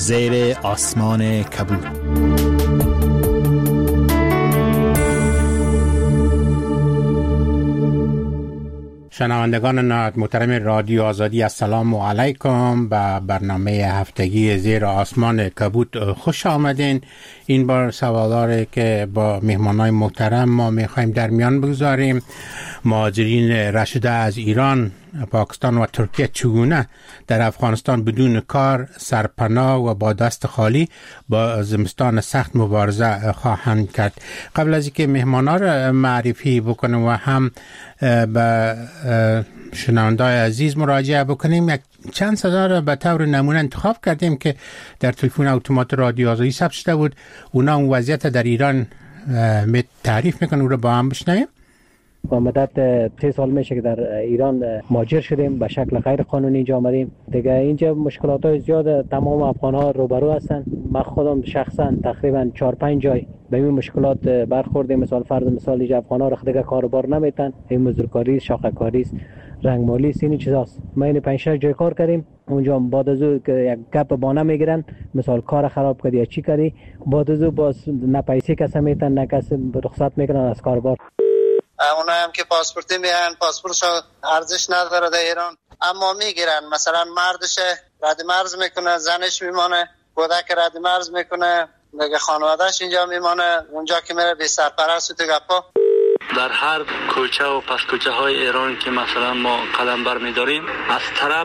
زیر آسمان کبود. شنوندگان محترم رادیو آزادی، السلام علیکم. به برنامه هفتگی زیر آسمان کبود خوش آمدین. این بار سوالاری که با مهمانای محترم ما میخوایم در میان بگذاریم. مهاجرین رشده از ایران، پاکستان و ترکیه چگونه در افغانستان بدون کار، سرپناه و با دست خالی با زمستان سخت مبارزه خواهند کرد. قبل از اینکه مهمانا را معرفی بکنم و هم به شنونده‌های عزیز مراجعه بکنیم، یک چند صدا را به طور نمونه انتخاب کردیم که در تلفن اتومات رادیو آزادی ثبت شده بود. اونا اون وضعیت در ایران تعریف میکنن، او را با هم بشنویم. با مدت 3 سال میشه که در ایران مهاجر شدیم، به شکل غیر قانونی اینجا آمدیم. دیگه اینجا مشکلات های زیاد تمام افغان ها روبرو هستن. من خودم شخصا تقریبا 4-5 جای به این مشکلات برخوردیم. مثال فرض مثال اینجا افغان ها رو دیگه کاربار نمیتن، این مزدورکاری، شاخه‌کاری، رنگمالی، این چیزاست. ما این 5-6 جای کار کردیم. اونجا بعد از او که یک گپ بانه میگیرن، مثال کار خراب کردی یا چی کردی، بعد از او باز نه پیسه کسا میتن نه کس رخصت میکنن از کاربار. اونا هم که پاسپورتی میان، پاسپورتش ارزش نداره در ایران، اما میگیرن. مثلا مردش رد مرز میکنه، زنش میمانه، کودک رد مرز میکنه، دیگه خانوادهش اینجا میمانه. اونجا که میره بی سرپرست و تو گپا. در هر کوچه و پس کوچه های ایران که مثلا ما قدم بر میداریم، از طرف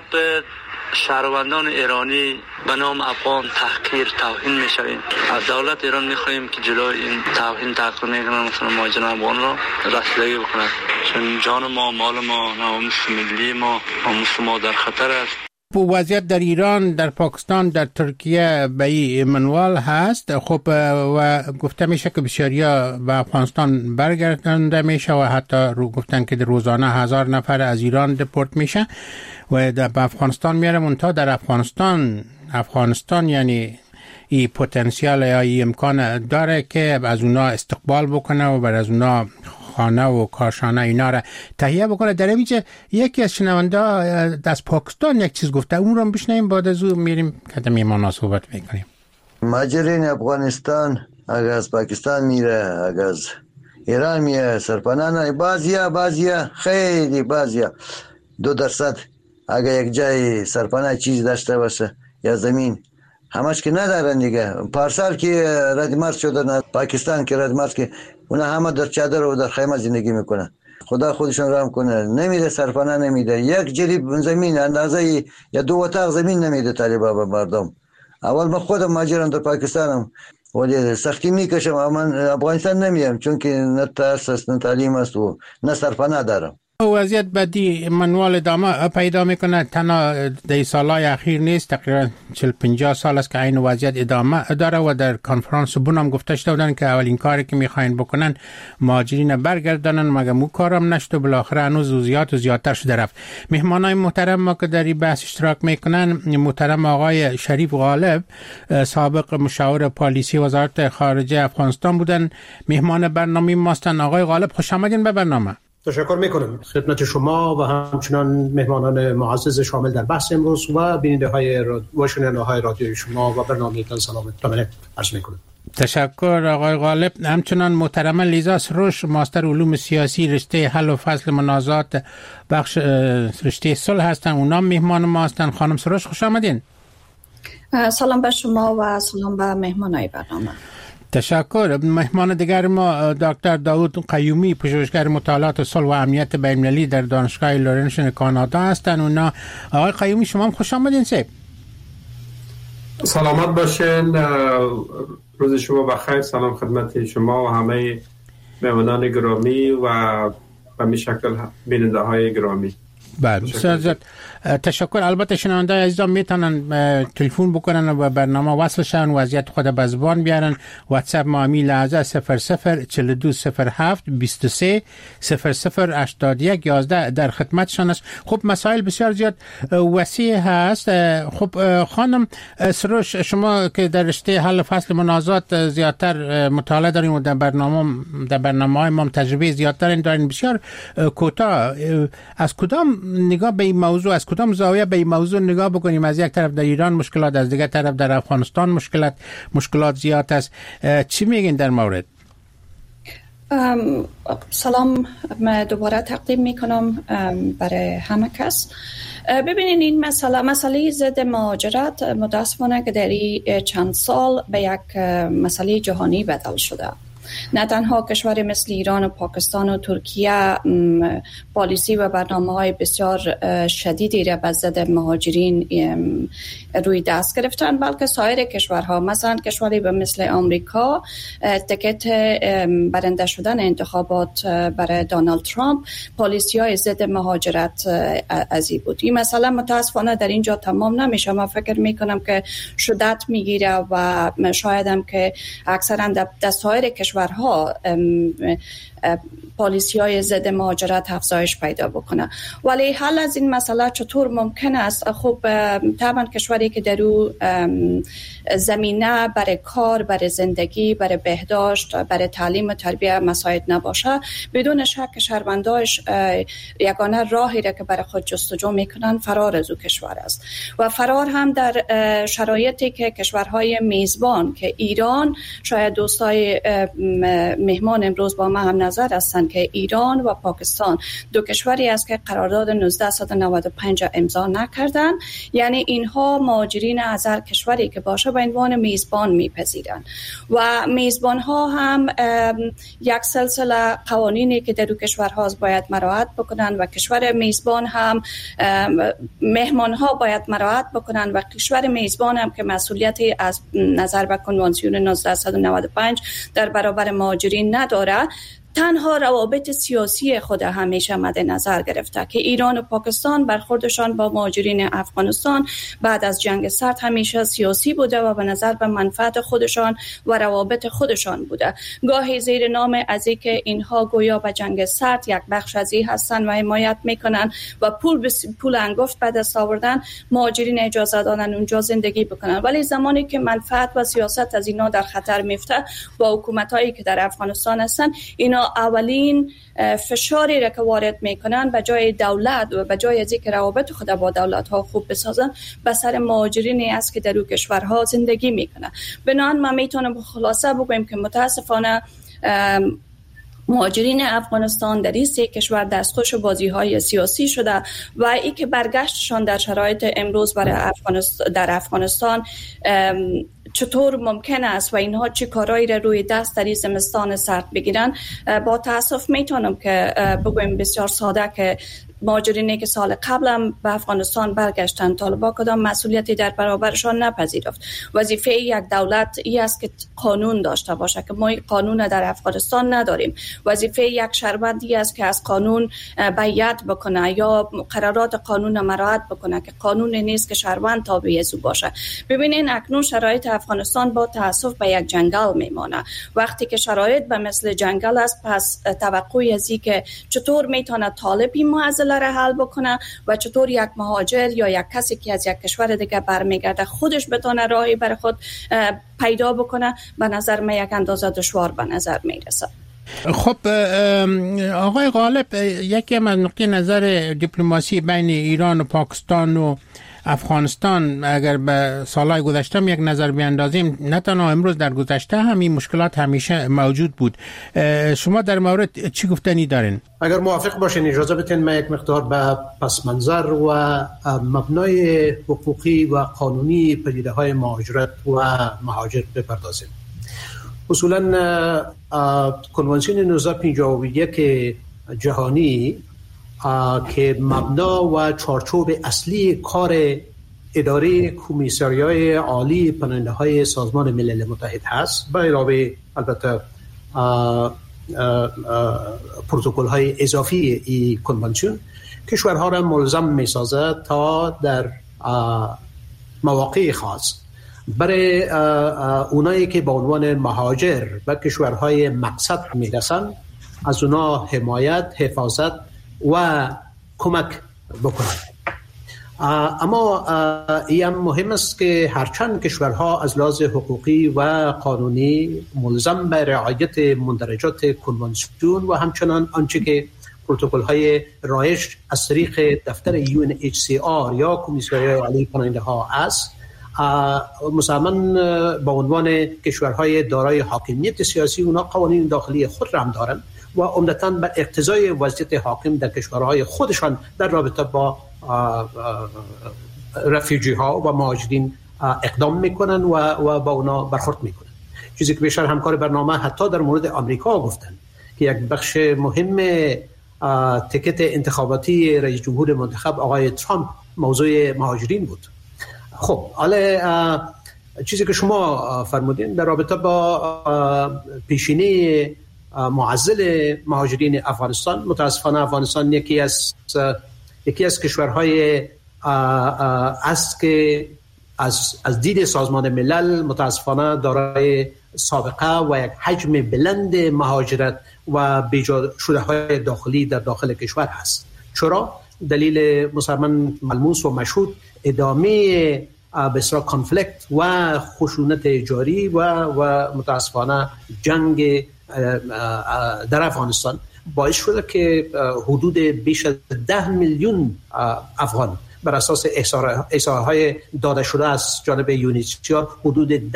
شهروندان ایرانی به نام افغان تحقیر، توهین میشویم. از دولت ایران میخواهیم که جلوی این توهین تحقیر میکنن مثلا مهاجران افغان را رسیدگی بکنند، چون جان ما، مال ما، ناموس ملی ما، ناموس ما در خطر است. وضعیت در ایران، در پاکستان، در ترکیه به این منوال هست. خب و گفته میشه که بسیاریا به افغانستان برگردانده میشه و حتی گفتن که روزانه 1000 نفر از ایران دپورت میشه و به افغانستان میاره. منتها در افغانستان یعنی این پتانسیل یا این امکان داره که از اونا استقبال بکنه و از اونا خانه و کارشانه اینا را تهیه بکنه. در اینجا یکی از شنونده از پاکستان یک چیز گفته، اون رو بشنویم، بعد از اون میریم که میمانا صحبت میکنیم. مهاجرین افغانستان اگر از پاکستان میره، اگر از ایران میره سرپناه، بعضیا خیلی بعضیا 2% اگر یک جای سرپناه چیز داشته باشه یا زمین، همش که ندارن دیگه. پارسال که ردمرز شدن پاکستان که ردمرز که اونا همه در چادر و در خیمه زندگی میکنن. خدا خودشون رحم کنه. نمیده سرپناه، نمیده یک جریب زمین اندازه یا 2 اتاق زمین نمیده طالبا به مردم. اول من خودم مهاجرم در پاکستانم ولی سختی میکشم، اما افغانستان نمیم چون که نه تاسیس نه تعلیم است و نه سرپناه دارم. وضعیت بدی منوال ادامه پیدا میکنه. تنها در سالهای اخیر نیست، تقریبا 40-50 سال است که این وضعیت ادامه داره و در کنفرانس بونم گفته شده بودن که اولین کاری که میخواین بکنن مهاجرین برگردانن، مگر مو کارم نشد و بالاخره هنوز زیادتر شده رفت. مهمانای محترم ما که در این بحث اشتراک میکنن، محترم آقای شریف غالب، سابق مشاور پالیسی وزارت خارجه افغانستان بودن، مهمان برنامه ما هستند. آقای غالب خوش آمدین به برنامه. تشکر میکنم خدمت شما و همچنان مهمانان معزز شامل در بحث امروز و بیننده های و شنونده های رادیو شما و برنامه تان سلام عرض میکنم. تشکر آقای غالب. همچنان محترم لیزا سروش، ماستر علوم سیاسی، رشته حل و فصل منازعات، بخش رشته صلح هستن، اونا مهمان ما هستن. خانم سروش خوش آمدین. سلام به شما و سلام به مهمانای برنامه. تشکر. مهمان دیگر ما دکتر داود قیومی، پژوهشگر مطالعات صلح و امنیت بین‌المللی در دانشگاه لورنشن کانادا هستند. اونا آقای قیومی شما هم خوش آمدین. سلامت باشین، روز شما بخیر. سلام خدمت شما و همه مهمانان گرامی و به می شکل بیننده های گرامی. بله تشکر. البته شنونده عزیزان میتونن تلفن بکنن و برنامه وصل شن، وضعیت خود به زبان بیارن. واتساپ ما می لحظه 00420723008111 در خدمتشان است. خب مسائل بسیار زیاد وسیع هست. خب خانم سروش، شما که در رشته حل فصل منازعات زیادتر مطالعه دارین و در برنامه‌های ما تجربه زیادتر دارین، بسیار کوتاه از کدام نگاه به این موضوع، از کدام زاویه به این موضوع نگاه بکنیم؟ از یک طرف در ایران مشکلات، از دیگر طرف در افغانستان مشکلات زیاد است. چی میگین در مورد؟ سلام دوباره تقدیم میکنم برای همه کس. ببینید این مسئله ضد مهاجرت متاسفانه که در چند سال به یک مسئله جهانی بدل شده. نه تنها کشور مثل ایران و پاکستان و ترکیه پالیسی و برنامه‌های بسیار شدیدی را به ضد مهاجرین روی دست گرفتن، بلکه سایر کشورها، مثلا کشوری به مثل آمریکا تکت برنده شدن انتخابات برای دونالد ترامپ پالیسی‌های ضد مهاجرت ازی بود. این مسئله متاسفانه در اینجا تمام نمیشه. من فکر میکنم که شدت میگیره و شاید هم که اکثرا در سایر کشورها پالیسی‌های ضد مهاجرت افزایش پیدا بکنه. ولی حل از این مسئله چطور ممکن است؟ خب طبعا کشوری که در او زمینه برای کار، برای زندگی، برای بهداشت، برای تعلیم و تربیت مساعد نباشه، بدون شک شهروندانش یگانه راهی را که برای خود جستجو میکنن فرار از او کشور است. و فرار هم در شرایطی که کشورهای میزبان که ایران، شاید دوستای مهمان امروز با ما هم نظر هستند که ایران و پاکستان دو کشوری است که قرارداد 1995 امضا نکردن، یعنی اینها مهاجرین از هر کشوری که باشه به عنوان میزبان میپذیرن و میزبان ها هم یک سلسله قوانینی که در دو کشورها باید مراعات بکنن و کشور میزبان هم مهمان ها باید مراعات بکنن و کشور میزبان هم که مسئولیتی از نظر به کنوانسیون 1995 در برابر مهاجرین نداره، تنها روابط سیاسی خود همیشه مد نظر گرفته که ایران و پاکستان برخوردشان با مهاجرین افغانستان بعد از جنگ سرد همیشه سیاسی بوده و به نظر به منفعت خودشان و روابط خودشان بوده. گاهی زیر نام از اینکه اینها گویا به جنگ سرد یک بخش از این هستن و حمایت میکنن و پول انگفت به دست آوردن، مهاجرین اجازه دادن اونجا زندگی بکنن، ولی زمانی که منفعت و سیاست از اینا در خطر میفته با حکومتایی که در افغانستان هستن، اینا اولین فشاری را که وارد میکنن به جای دولت و به جای از اینکه روابط خود با دولت ها خوب بسازن، به سر مهاجرینی است که در اون کشورها زندگی میکنن. بنابراین ما میتونم خلاصه بگویم که متاسفانه مهاجرین افغانستان در این سه کشور دستخوش بازی‌های سیاسی شده و ای که برگشتشان در شرایط امروز برای در افغانستان چطور ممکن است و اینها چه کارایی را روی دست در این زمستان سرد بگیرن. با تاسف میتونم که بگویم بسیار ساده که مهاجرینی که سال قبل به افغانستان برگشتن، طالبان کدام مسئولیتی در برابرشان نپذیرفت. وظیفه یک دولت این است که قانون داشته باشه که ما قانون در افغانستان نداریم. وظیفه یک شهروندی است که از قانون بیعت بکنه یا قرارات قانون مراعات بکنه که قانون نیست که شهروند تابع از او باشه. ببینین اکنون شرایط افغانستان با تاسف به یک جنگل میمانه. وقتی که شرایط به مثل جنگل است، پس توقعی از این که چطور میتونه طالب این معضله را حل بکنه و چطور یک مهاجر یا یک کسی که از یک کشور دیگه برمیگرده خودش بتونه راهی برای خود پیدا بکنه، به نظر من یک اندازه دشوار به نظر میرسه. خب آقای غالب، یکی از نقطه نظر دیپلماسی بین ایران و پاکستان و افغانستان اگر به سالهای گذشته یک نظر بیاندازیم، نه تنها امروز، در گذشته همین مشکلات همیشه موجود بود. شما در مورد چی گفتنی دارین؟ اگر موافق باشین اجازه بدین من یک مقدار به پس منظر و مبنای حقوقی و قانونی پدیده‌های مهاجرت و مهاجر بپردازیم. اصولا کنوانسیون 1951 جهانی که مبنا و چارچوب اصلی کار اداره کمیساریای عالی پناهنده‌های سازمان ملل متحد هست، به علاوه البته پروتکل‌های اضافی این کنوانسیون کشورها را ملزم می‌سازد تا در مواقع خاص برای اونایی که به عنوان مهاجر به کشورهای مقصد میرسن از اونا حمایت، حفاظت و کمک بکنند. اما این مهم است که هرچند کشورها از لحاظ حقوقی و قانونی ملزم به رعایت مندرجات کنوانسیون و همچنان آنچه که پروتکل های رایج از طریق دفتر UNHCR یا کمیسیون علیه پناهنده ها است، مسلمان با عنوان کشورهای دارای حاکمیت سیاسی اونا قوانین داخلی خود را هم دارن و عمدتاً بر اقتضای وضعیت حاکم در کشورهای خودشان در رابطه با رفیجی ها و مهاجرین اقدام میکنن و با اونا برخورد میکنن. چیزی که بیشتر همکار برنامه حتی در مورد آمریکا گفتن که یک بخش مهم تیکت انتخاباتی رئیس جمهور منتخب آقای ترامپ موضوع مهاجرین بود. خب حالا چیزی که شما فرمودین در رابطه با پیشینه معضل مهاجرین افغانستان، متاسفانه افغانستان یکی از کشورهای است که از دید سازمان ملل متاسفانه دارای سابقه و یک حجم بلند مهاجرت و بیجا شده های داخلی در داخل کشور هست. چرا؟ دلیل مسلمان ملموس و مشهود ادامه بسیار کانفلیکت و خشونت جاری و متاسفانه جنگ در افغانستان باعث شده که حدود بیش از 10 میلیون افغان بر اساس احصایه‌های داده شده از جانب یونیسیار حدود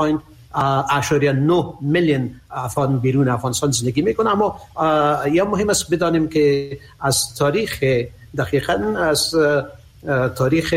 10.9 میلیون افغان بیرون افغانستان زندگی میکنه. اما یا مهم است بدانیم که از تاریخ دقیقاً از تاریخ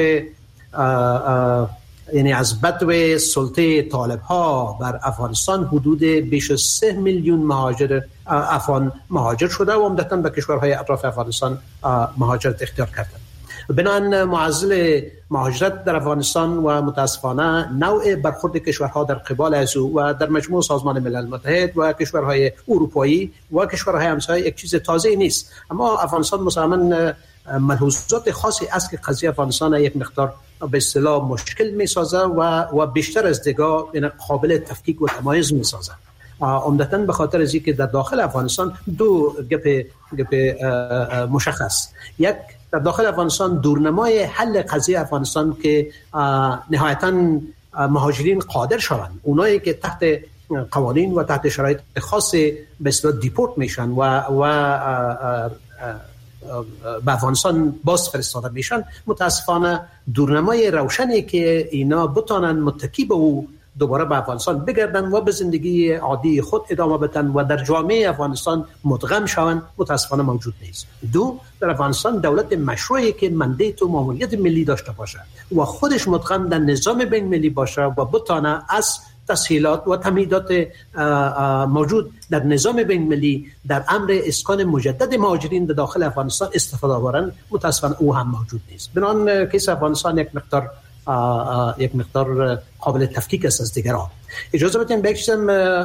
یعنی از بدو سلطه طالب ها بر افغانستان حدود بیش از 3 میلیون مهاجر افغان مهاجر شده و عمدتاً به کشورهای اطراف افغانستان مهاجرت اختیار کردند. بنابراین معضل مهاجرت در افغانستان و متاسفانه نوع برخورد کشورها در قبال از او و در مجموع سازمان ملل متحد و کشورهای اروپایی و کشورهای همسایه یک چیز تازه نیست. اما افغانستان مسلماً ملحوظات خاصی است که قضیه افغانستان یک مقدار به اصطلاح مشکل می‌سازه و بیشتر از دیگر قابل تفکیک و تمایز می‌سازه. عمدتاً به خاطر از اینکه در داخل افغانستان دو گپ مشخص. یک، در داخل افغانستان دورنمای حل قضیه افغانستان که نهایتاً مهاجرین قادر شوند، اونایی که تحت قوانین و تحت شرایط خاص به اصطلاح دیپورت میشن و به افغانستان باز فرستاده میشن، متاسفانه دورنمای روشنی که اینا بتانن متکی به او دوباره به افغانستان بگردن و به زندگی عادی خود ادامه بدن و در جامعه افغانستان مدغم شوند متاسفانه موجود نیست. دو، در افغانستان دولت مشروعی که مندیت و ماموریت ملی داشته باشه و خودش مدغم در نظام بین ملی باشه و بتانه از تسهیلات و تمهیدات موجود در نظام بین ملی در امر اسکان مجدد مهاجرین در داخل افغانستان استفاده برن، متاسفانه او هم موجود نیست. بنابراین کیس افغانستان یک مقدار قابل تفکیک است از دیگران. اجازه بدین به یک چیز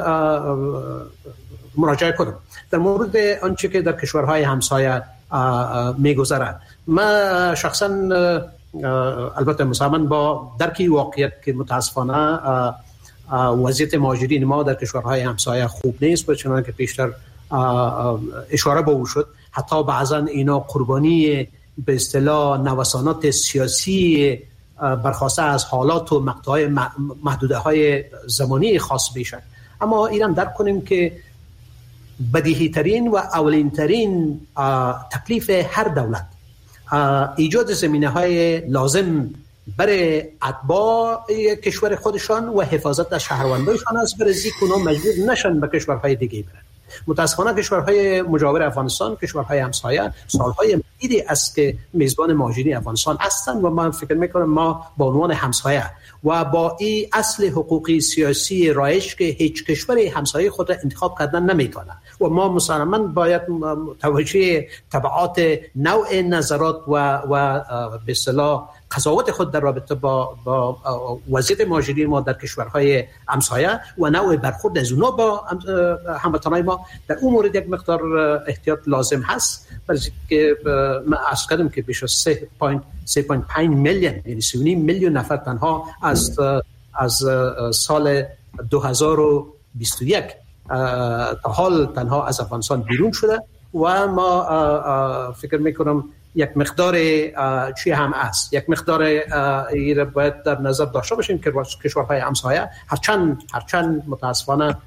مراجعه کنم در مورد آنچه که در کشورهای همسایه میگذرد. من شخصا البته مسلمان با درکی واقعیت که متاسفانه وضعیت مهاجرین ما در کشورهای همسایه خوب نیست، چنانکه پیشتر اشاره به او شد. حتی بعضا اینا قربانی به اصطلاح نوسانات سیاسی برخواسته از حالات و مقطع‌های محدوده‌های زمانی خاص میشن. اما اینم درک کنیم که بدیهی ترین و اولین ترین تکلیف هر دولت ایجاد زمینه‌های لازم برای اتباع کشور خودشان و حفاظت از شهروندانشان است، برای اینکه اونا مجبور نشن به کشورهای دیگه برن. متاسفانه کشورهای مجاور افغانستان، کشورهای همسایه، سالهای مدیدی است که میزبان مهاجرین افغانستان هستند و من فکر میکنم ما به عنوان همسایه و با این اصل حقوقی سیاسی رایج که هیچ کشوری همسایه خود را انتخاب کردن نمیتونه و ما مسلماً باید توجه تبعات نوع نظرات و به اصطلاح قضاوت خود در رابطه با وضعیت مهاجرین ما در کشورهای همسایه و نوع برخورد از اونها با هموطنان ما در اون مورد یک مقدار احتیاط لازم هست، برای که من عرض کردم که بیش از 3.5 میلیون یعنی 3.5 میلیون نفر تنها از سال 2021 تا حال تنها از افغانستان بیرون شده و ما فکر میکنم یک مقدار چی هم است، یک مقدار این باید در نظر داشته باشیم که کشورهای همسایه هرچند متاسفانه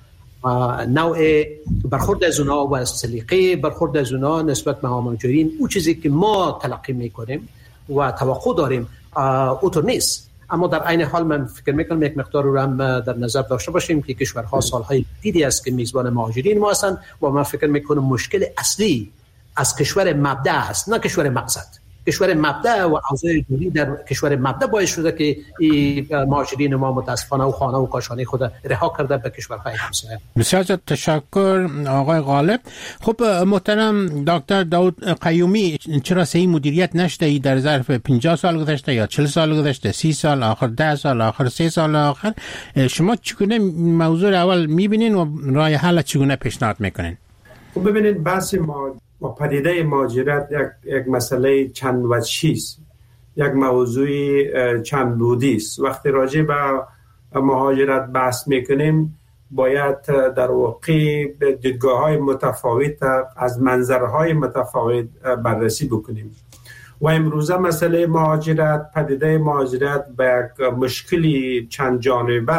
نوع برخورد از اونها و از سلیقه برخورد از اونها نسبت به مهاجرین او چیزی که ما تلقی میکنیم و توقع داریم اوتر نیست. اما در عین حال من فکر میکنم یک مقدار رو هم در نظر داشته باشیم که کشورها سالهای دیری است که میزبان مهاجرین ما هستند و من فکر میکنم مشکل اصلی از کشور مبدأ است، نه کشور مقصد. کشور مبدأ و اوضاع جوری در کشور مبدأ باعث شده که مهاجرین ما متاسفانه و خانه و کاشانه خود رها کرده به کشورهای همسایه. بسیار تشکر آقای غالب. خب محترم دکتر داود قیومی، چرا صحیح مدیریت نشده در ظرف 50 سال گذشته یا 40 سال گذشته، 30 سال آخر، 10 سال آخر، 3 سال آخر، شما چگونه موضوع اول میبینین و راه حل چگونه پیشنهاد میکنین؟ خب ببینید بحث ما و پدیده مهاجرت یک مسئله چند وجهی است، یک موضوع چند بودی است. وقتی راجع به مهاجرت بحث میکنیم باید در واقع به دیدگاه‌های متفاوت از منظرهای متفاوت بررسی بکنیم و امروزه مسئله مهاجرت، پدیده مهاجرت به یک مشکلی چند جانبه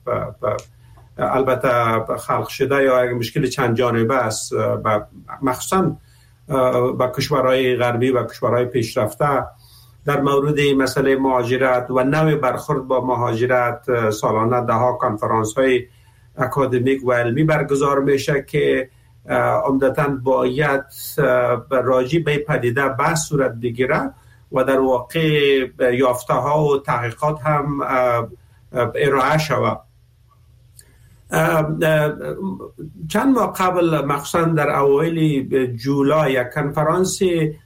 البته خلق شده یا یک مشکل چند جانبه است، مخصوصا با کشورهای غربی و کشورهای پیشرفته. در مورد مسئله مهاجرت و نوع برخورد با مهاجرت سالانه دهها کنفرانس های اکادمیک و علمی برگزار میشه که عمدتاً باید راجع به پدیده بحث صورت بگیره و در واقع یافته ها و تحقیقات هم ارائه شود. چند ماه قبل مخصوصا در اوایل جولای یک کنفرانس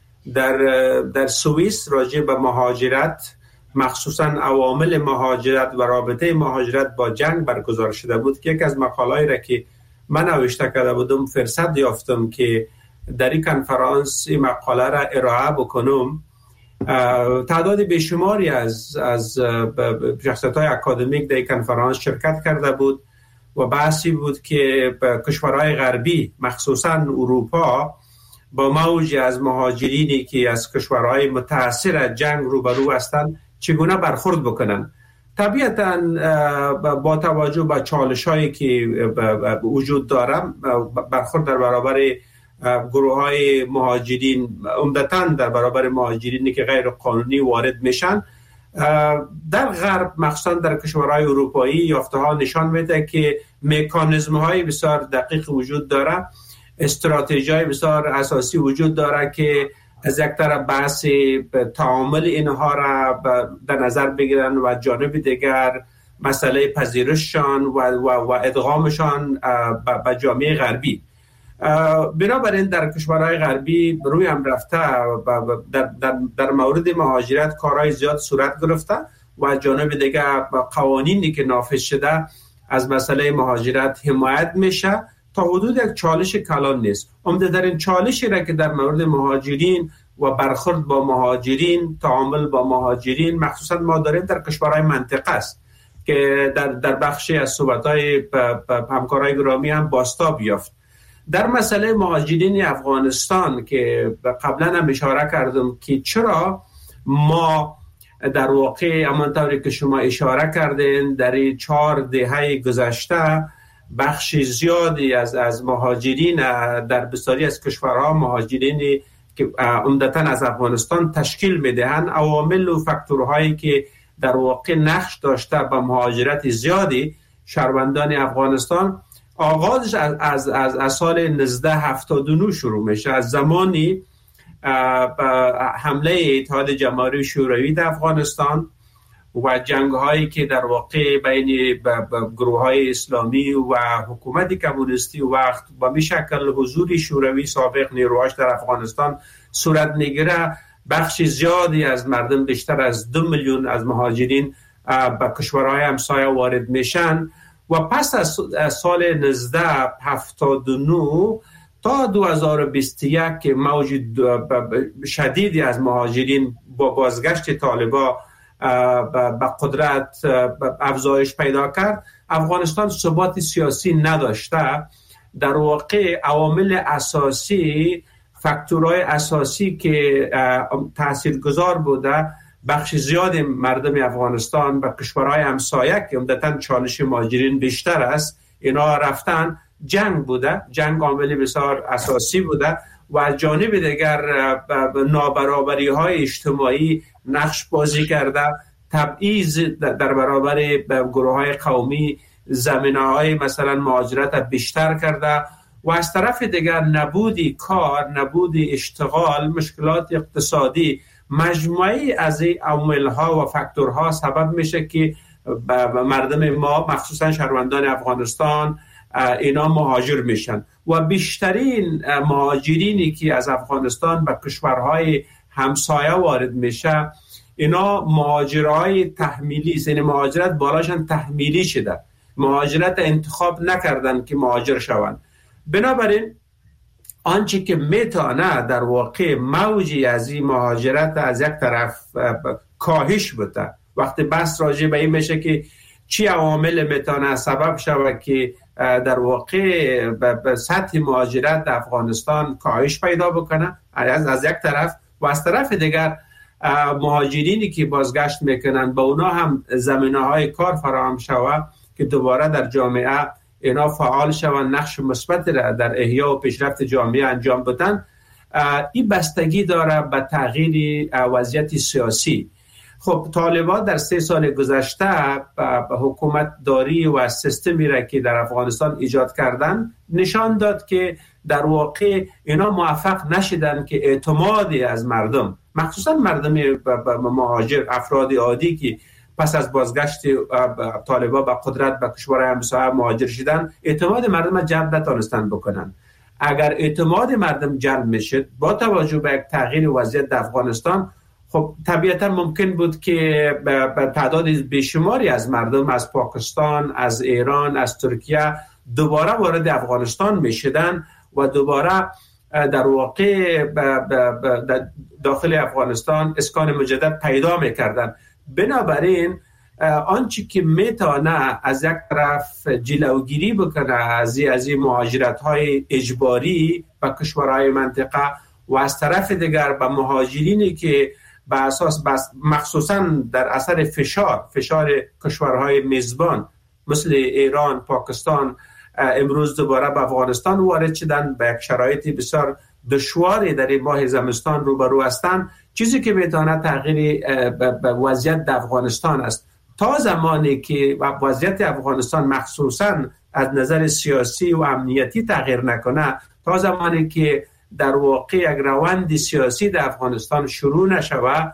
در سوئیس راجع به مهاجرت، مخصوصا عوامل مهاجرت و رابطه مهاجرت با جنگ برگزار شده بود که یک از مقاله‌ای را که من نوشته کرده بودم فرصت یافتم که در این کنفرانس این مقاله را ارائه بکنم. تعداد بیشماری از شخصیت‌های اکادمیک در این کنفرانس شرکت کرده بود و بحثی بود که کشورهای غربی مخصوصا اروپا با موج از مهاجرینی که از کشورهای متأثر از جنگ روبرو هستند چگونه برخورد بکنن. طبیعتاً با توجه به چالش‌هایی که وجود داره برخورد در برابر گروه‌های مهاجرین، عمدتاً در برابر مهاجرینی که غیر قانونی وارد میشن در غرب، مخصوصا در کشورهای اروپایی، یافته‌ها نشان میده که مکانیزم‌های بسیار دقیق وجود داره، استراتژی‌های بسیار اساسی وجود داره که از یک طرف بحث تعامل اینها را در نظر بگیرن و جانب دیگر مسئله پذیرششان و ادغامشان به جامعه غربی. بنابراین در کشورهای غربی روی هم رفته در مورد مهاجرت کارهای زیاد صورت گرفته و جانب دیگر قوانینی که نافذ شده از مسئله مهاجرت حمایت میشه. تا حدود یک چالش کلان نیست. عمده‌ترین چالشی را که در مورد مهاجرین و برخورد با مهاجرین، تعامل با مهاجرین مخصوصا ما داریم در کشورهای منطقه است که در بخشی از صحبت‌های همکارای گرامی هم بازتاب یافت. در مسئله مهاجرین افغانستان که قبلا هم اشاره کردم که چرا ما در واقع همانطوری که شما اشاره کردین در 4 دهه گذشته بخش زیادی از مهاجرین در بسیاری از کشورها، مهاجرینی که عمدتاً از افغانستان تشکیل میدهند، عوامل و فاکتورهایی که در واقع نقش داشته به مهاجرت زیادی شهروندان افغانستان، آغازش از سال 1979 شروع میشه، از زمانی حمله اتحاد جماهیر شوروی در افغانستان و جنگ‌هایی که در واقع بین گروه‌های اسلامی و حکومت کمونیستی وقت با به شکل حضور شوروی سابق نیروهاش در افغانستان صورت میگیره، بخش زیادی از مردم، بیشتر از 2 میلیون از مهاجرین به کشورهای همسایه وارد میشن و پس از سال 1979 تا 2021 که موج شدیدی از مهاجرین با بازگشت طالبان به قدرت افزایش پیدا کرد، افغانستان ثبات سیاسی نداشته. در واقع عوامل اساسی، فاکتورهای اساسی که تاثیرگذار بوده، بخش زیاد مردم افغانستان به کشورهای همسایه که عمدتاً چالش مهاجرین بیشتر است، اینا رفتن جنگ بوده، جنگ عامل بسیار اساسی بوده و از جانب دیگر نابرابری های اجتماعی نقش بازی کرده، تبعیض در برابر گروه های قومی زمینه های مثلا مهاجرت بیشتر کرده و از طرف دیگر نبودی کار، نبودی اشتغال، مشکلات اقتصادی، مجموعی از این عوامل‌ها و فاکتورها سبب میشه که مردم ما مخصوصا شهروندان افغانستان اینا مهاجر میشن و بیشترین مهاجرینی که از افغانستان به کشورهای همسایه وارد میشه اینا مهاجرهای تحمیلی است، یعنی مهاجرت بالاشان تحمیلی شده، مهاجرت انتخاب نکردن که مهاجر شوند. بنابراین آنچه که میتونه در واقع موجی از این مهاجرت از یک طرف کاهش بده، وقتی بحث راجع به این میشه که چی عوامل میتونه سبب شود که در واقع به سطح مهاجرت در افغانستان کاهش پیدا بکنه از یک طرف، و از طرف دیگر مهاجرینی که بازگشت میکنن به اونا هم زمینه‌های کار فراهم شود که دوباره در جامعه اینا فعال شوند، نقش مثبت در احیا و پیشرفت جامعه انجام بدن. این بستگی داره به تغییر وضعیت سیاسی. خب طالبان در 3 سال گذشته حکومت داری و سیستمی را که در افغانستان ایجاد کردن نشان داد که در واقع اینا موفق نشدن که اعتمادی از مردم، مخصوصا مردم مهاجر، افراد عادی که پس از بازگشت طالبان به قدرت به کشورهای همسایه مهاجر شدن، اعتماد مردم را جلب نتونستن بکنن. اگر اعتماد مردم جلب میشد با توجه به یک تغییر وضعیت در افغانستان، خب طبیعتا ممکن بود که به تعداد بیشماری از مردم از پاکستان، از ایران، از ترکیه دوباره وارد افغانستان میشدن و دوباره در واقع داخل افغانستان اسکان مجدد پیدا میکردن. بنابراین آنچه که میتونه از یک طرف جلوگیری بکنه از این مهاجرت‌های اجباری به کشورهای منطقه و از طرف دیگر به مهاجرینی که به اساس مخصوصا در اثر فشار کشورهای میزبان مثل ایران، پاکستان امروز دوباره به افغانستان وارد شدن، به یک شرایط بسیار دشواری در این ماه زمستان روبرو هستند، چیزی که میتونه تغییر وضعیت در افغانستان است. تا زمانی که وضعیت افغانستان مخصوصا از نظر سیاسی و امنیتی تغییر نکنه، تا زمانی که در واقع یک روند سیاسی در افغانستان شروع نشود،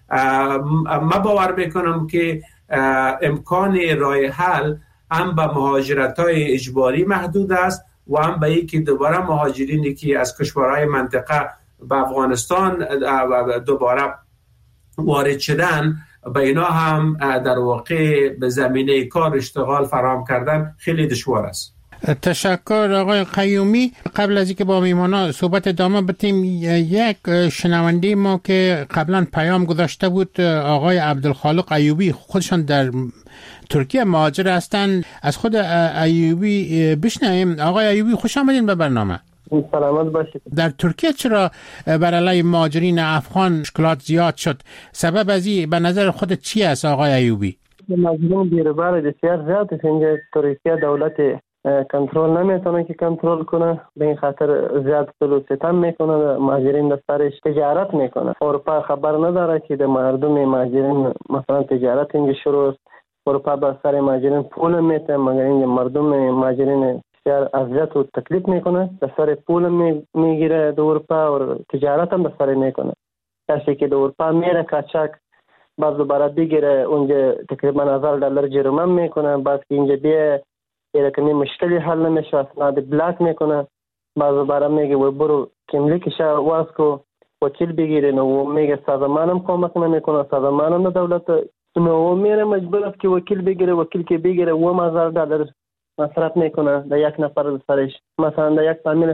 ما باور میکنم که امکان راه حل هم به مهاجرت‌های اجباری محدود است و هم به اینکه دوباره مهاجرینی که از کشورهای منطقه به افغانستان دوباره وارد شدن، به اینا هم در واقع به زمینه کار اشتغال فراهم کردن خیلی دشوار است. تشکر آقای قیومی. قبل از اینکه با میمانا صحبت ادامه بدیم، یک شنونده ما که قبلا پیام گذاشته بود، آقای عبدالخالق ایوبی، خودشان در ترکیه مهاجر هستند، از خود ایوبی بشنویم. آقای ایوبی خوش آمدین به برنامه. سلامت باشید. در ترکیه چرا بر علیه مهاجرین افغان مشکلات زیاد شد؟ سبب از این به نظر خود چی است آقای ایوبی؟ مهاجرین بیروبار بسیار زیاد است. اینجا ترکیه دولت کنترل نمیتونه که کنترل کنه، به این خاطر زیاد ظلم ستم میکنه، مهاجرین در سرش تجارت میکنه. اروپا خبر نداره که در مردم مهاجرین مثلا تجارت اینجا شروع است. اروپا به سر مهاجرین پول میته، مگر اینجا مردم مهاجرین بسیار اذیت و تکلیف میکنه، در سر پول میگیره در اروپا و تجارت هم در سر میکنه. کسی که در اروپا میره کاچاک بعد دوباره بگیره اونجا تقریبا $1000 جریمه میکنه، بعد که اینجا بیه یه مشکلی حل نمیشه، اسناد بلاک میکنه، بعد دوباره میگه و برو کملیکش واس کو وکیل بگیرین و میگه سازمانم کمک نمیکنه، سازمانم دولت نو میره مجبور است که وکیل بگیره، وکیل که بگیره $1000 مصرف میکنه در یک نفر سرش. مثلا در یک فامیل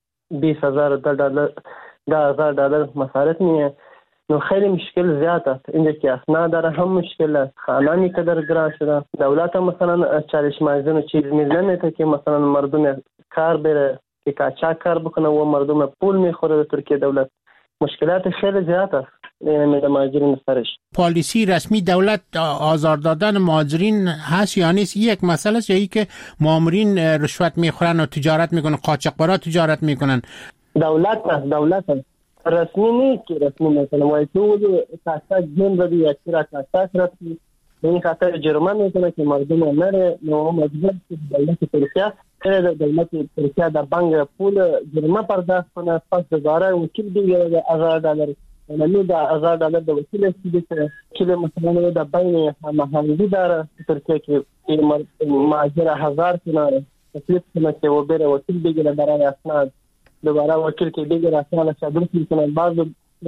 $20,000 $10,000 مصرف میه. نو خیلی مشکل زیاد است اینجا که اسناد داره، هم مشکل است، خانه قدر گران شده. دولت هم مثلا چالش مازن و چیز میزنه که مثلا مردم کار بره که کاچاک کار بکنه و مردم پول میخوره در ترکیه. دولت مشکلات خیلی زیاد است. مهاجرین سرش. پالیسی رسمی دولت آزار دادن مهاجرین هست یا نیست؟ یک مسئله است، یا ای که مامورین رشوت میخورن و تجارت میکنن، قاچاقبرا تجارت میکنن؟ دولت رسمی نیست که رسمی مثلا وای تو تاسیس جن رو یک را تاسیس رفتی به این خاطر جرمانه میکنه که مردم نره نو مجبور دولت ترکیه دولت ترکیه در بانک پول جرمه پرداخت کنه، پس دوباره وکیل بگیره $1000 یعنی $1000 د وکیل است که مثلا د بین محلی داره ترکیه که ماجرا 1000 کنه تکلیف کنه که و بره وکیل بگیره برای اسناد، دوباره وکیل که بگیره اسناد شدرس میکنه، بعض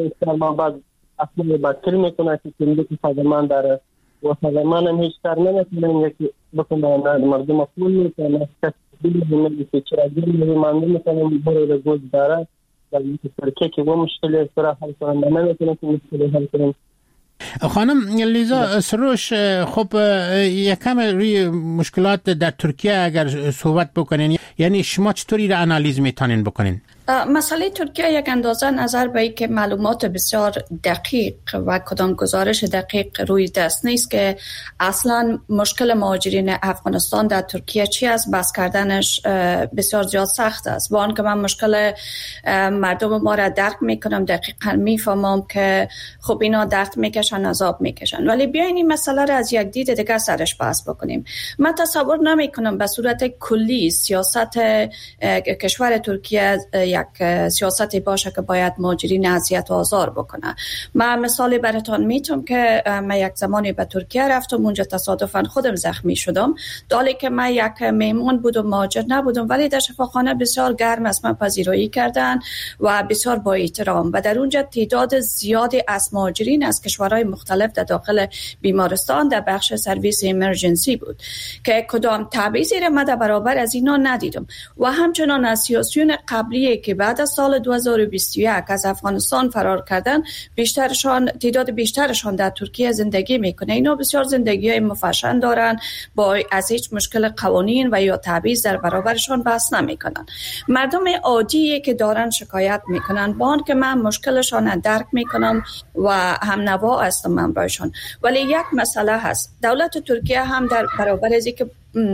اصلا باطل میکنه که کنده که سازمان داره و سازمان هم هیچ کار نمیکنه که بکنه مردم پول میکنه کسی بیلی که چرا جلی مانده میکنه بره گوز داره در ترکیه که با مشکل سرا حل کنن نمیتونه که مشکل حل کنن. خانم لیزا سروش، خب یکم روی مشکلات در ترکیه اگر صحبت بکنین، یعنی شما چطوری را انالیز میتونین بکنین؟ مسئله ترکیه یک اندازه نظر به این که معلومات بسیار دقیق و کدام گزارش دقیق روی دست نیست که اصلا مشکل مهاجرین افغانستان در ترکیه چی است، بس کردنش بسیار زیاد سخت است. با آنکه من مشکل مردم ما را درک میکنم، دقیقا میفهمم که خب اینا درد میکشن، عذاب میکشن، ولی بیاین این مسئله را از یک دید دیگه سرش بحث بکنیم. من تصور نمیکنم به صورت کلی سیاست کشور ترکیه یک سیاستی باشه که باید مهاجرین اذیت و آزار بکنه. من مثالی براتون میتونم که من یک زمانی به ترکیه رفتم، اونجا تصادفاً خودم زخمی شدم، دالی که من یک مهمان بودم، مهاجر نبودم، ولی در شفاخانه بسیار گرم از من پذیرایی کردن و بسیار با احترام، و در اونجا تعداد زیادی از مهاجرین از کشورهای مختلف در داخل بیمارستان در بخش سرویس ایمرجنسی بود که کدام تبعیضی را من در برابر از اینا ندیدم. و همچنان از سیاسیون قبلی که بعد از سال 2021 از افغانستان فرار کردن، تعداد بیشترشان در ترکیه زندگی میکنه. اینا بسیار زندگی مفشن دارن، با از هیچ مشکل قوانین و یا تبعیض در برابرشان بحث نمیکنن. مردم عادی که دارن شکایت میکنن، با آن که من مشکلشان درک میکنم و هم نوا هستم همراهشان، ولی یک مسئله هست. دولت ترکیه هم در برابر از اینکه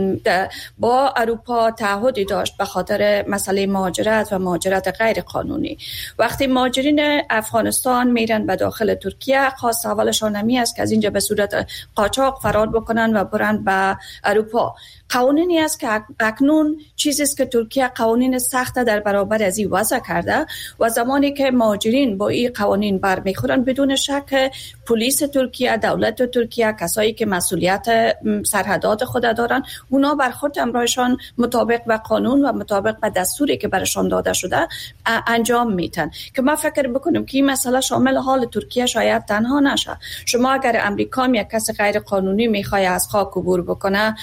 با اروپا تعهدی داشت به خاطر مسئله مهاجرت و مهاجرت غیر قانونی، وقتی مهاجرین افغانستان میرن به داخل ترکیه، خاص اولشان همی است که از اینجا به صورت قاچاق فرار بکنن و برن به اروپا. قوانینی است که اکنون چیزی است که ترکیه قوانین سخت در برابر از این وضع کرده، و زمانی که مهاجرین با این قوانین برمیخورن، بدون شک پلیس ترکیه، دولت ترکیه، کسایی که مسئولیت سرحدات خود دارن، اونا برخورد همراهشان مطابق به قانون و مطابق به دستوری که برشان داده شده انجام میتن. که من فکر بکنم که این مسئله شامل حال ترکیه شاید تنها نشه. شما اگر امریکا یک کس غیر قانونی میخواد از خاک عبور بکنه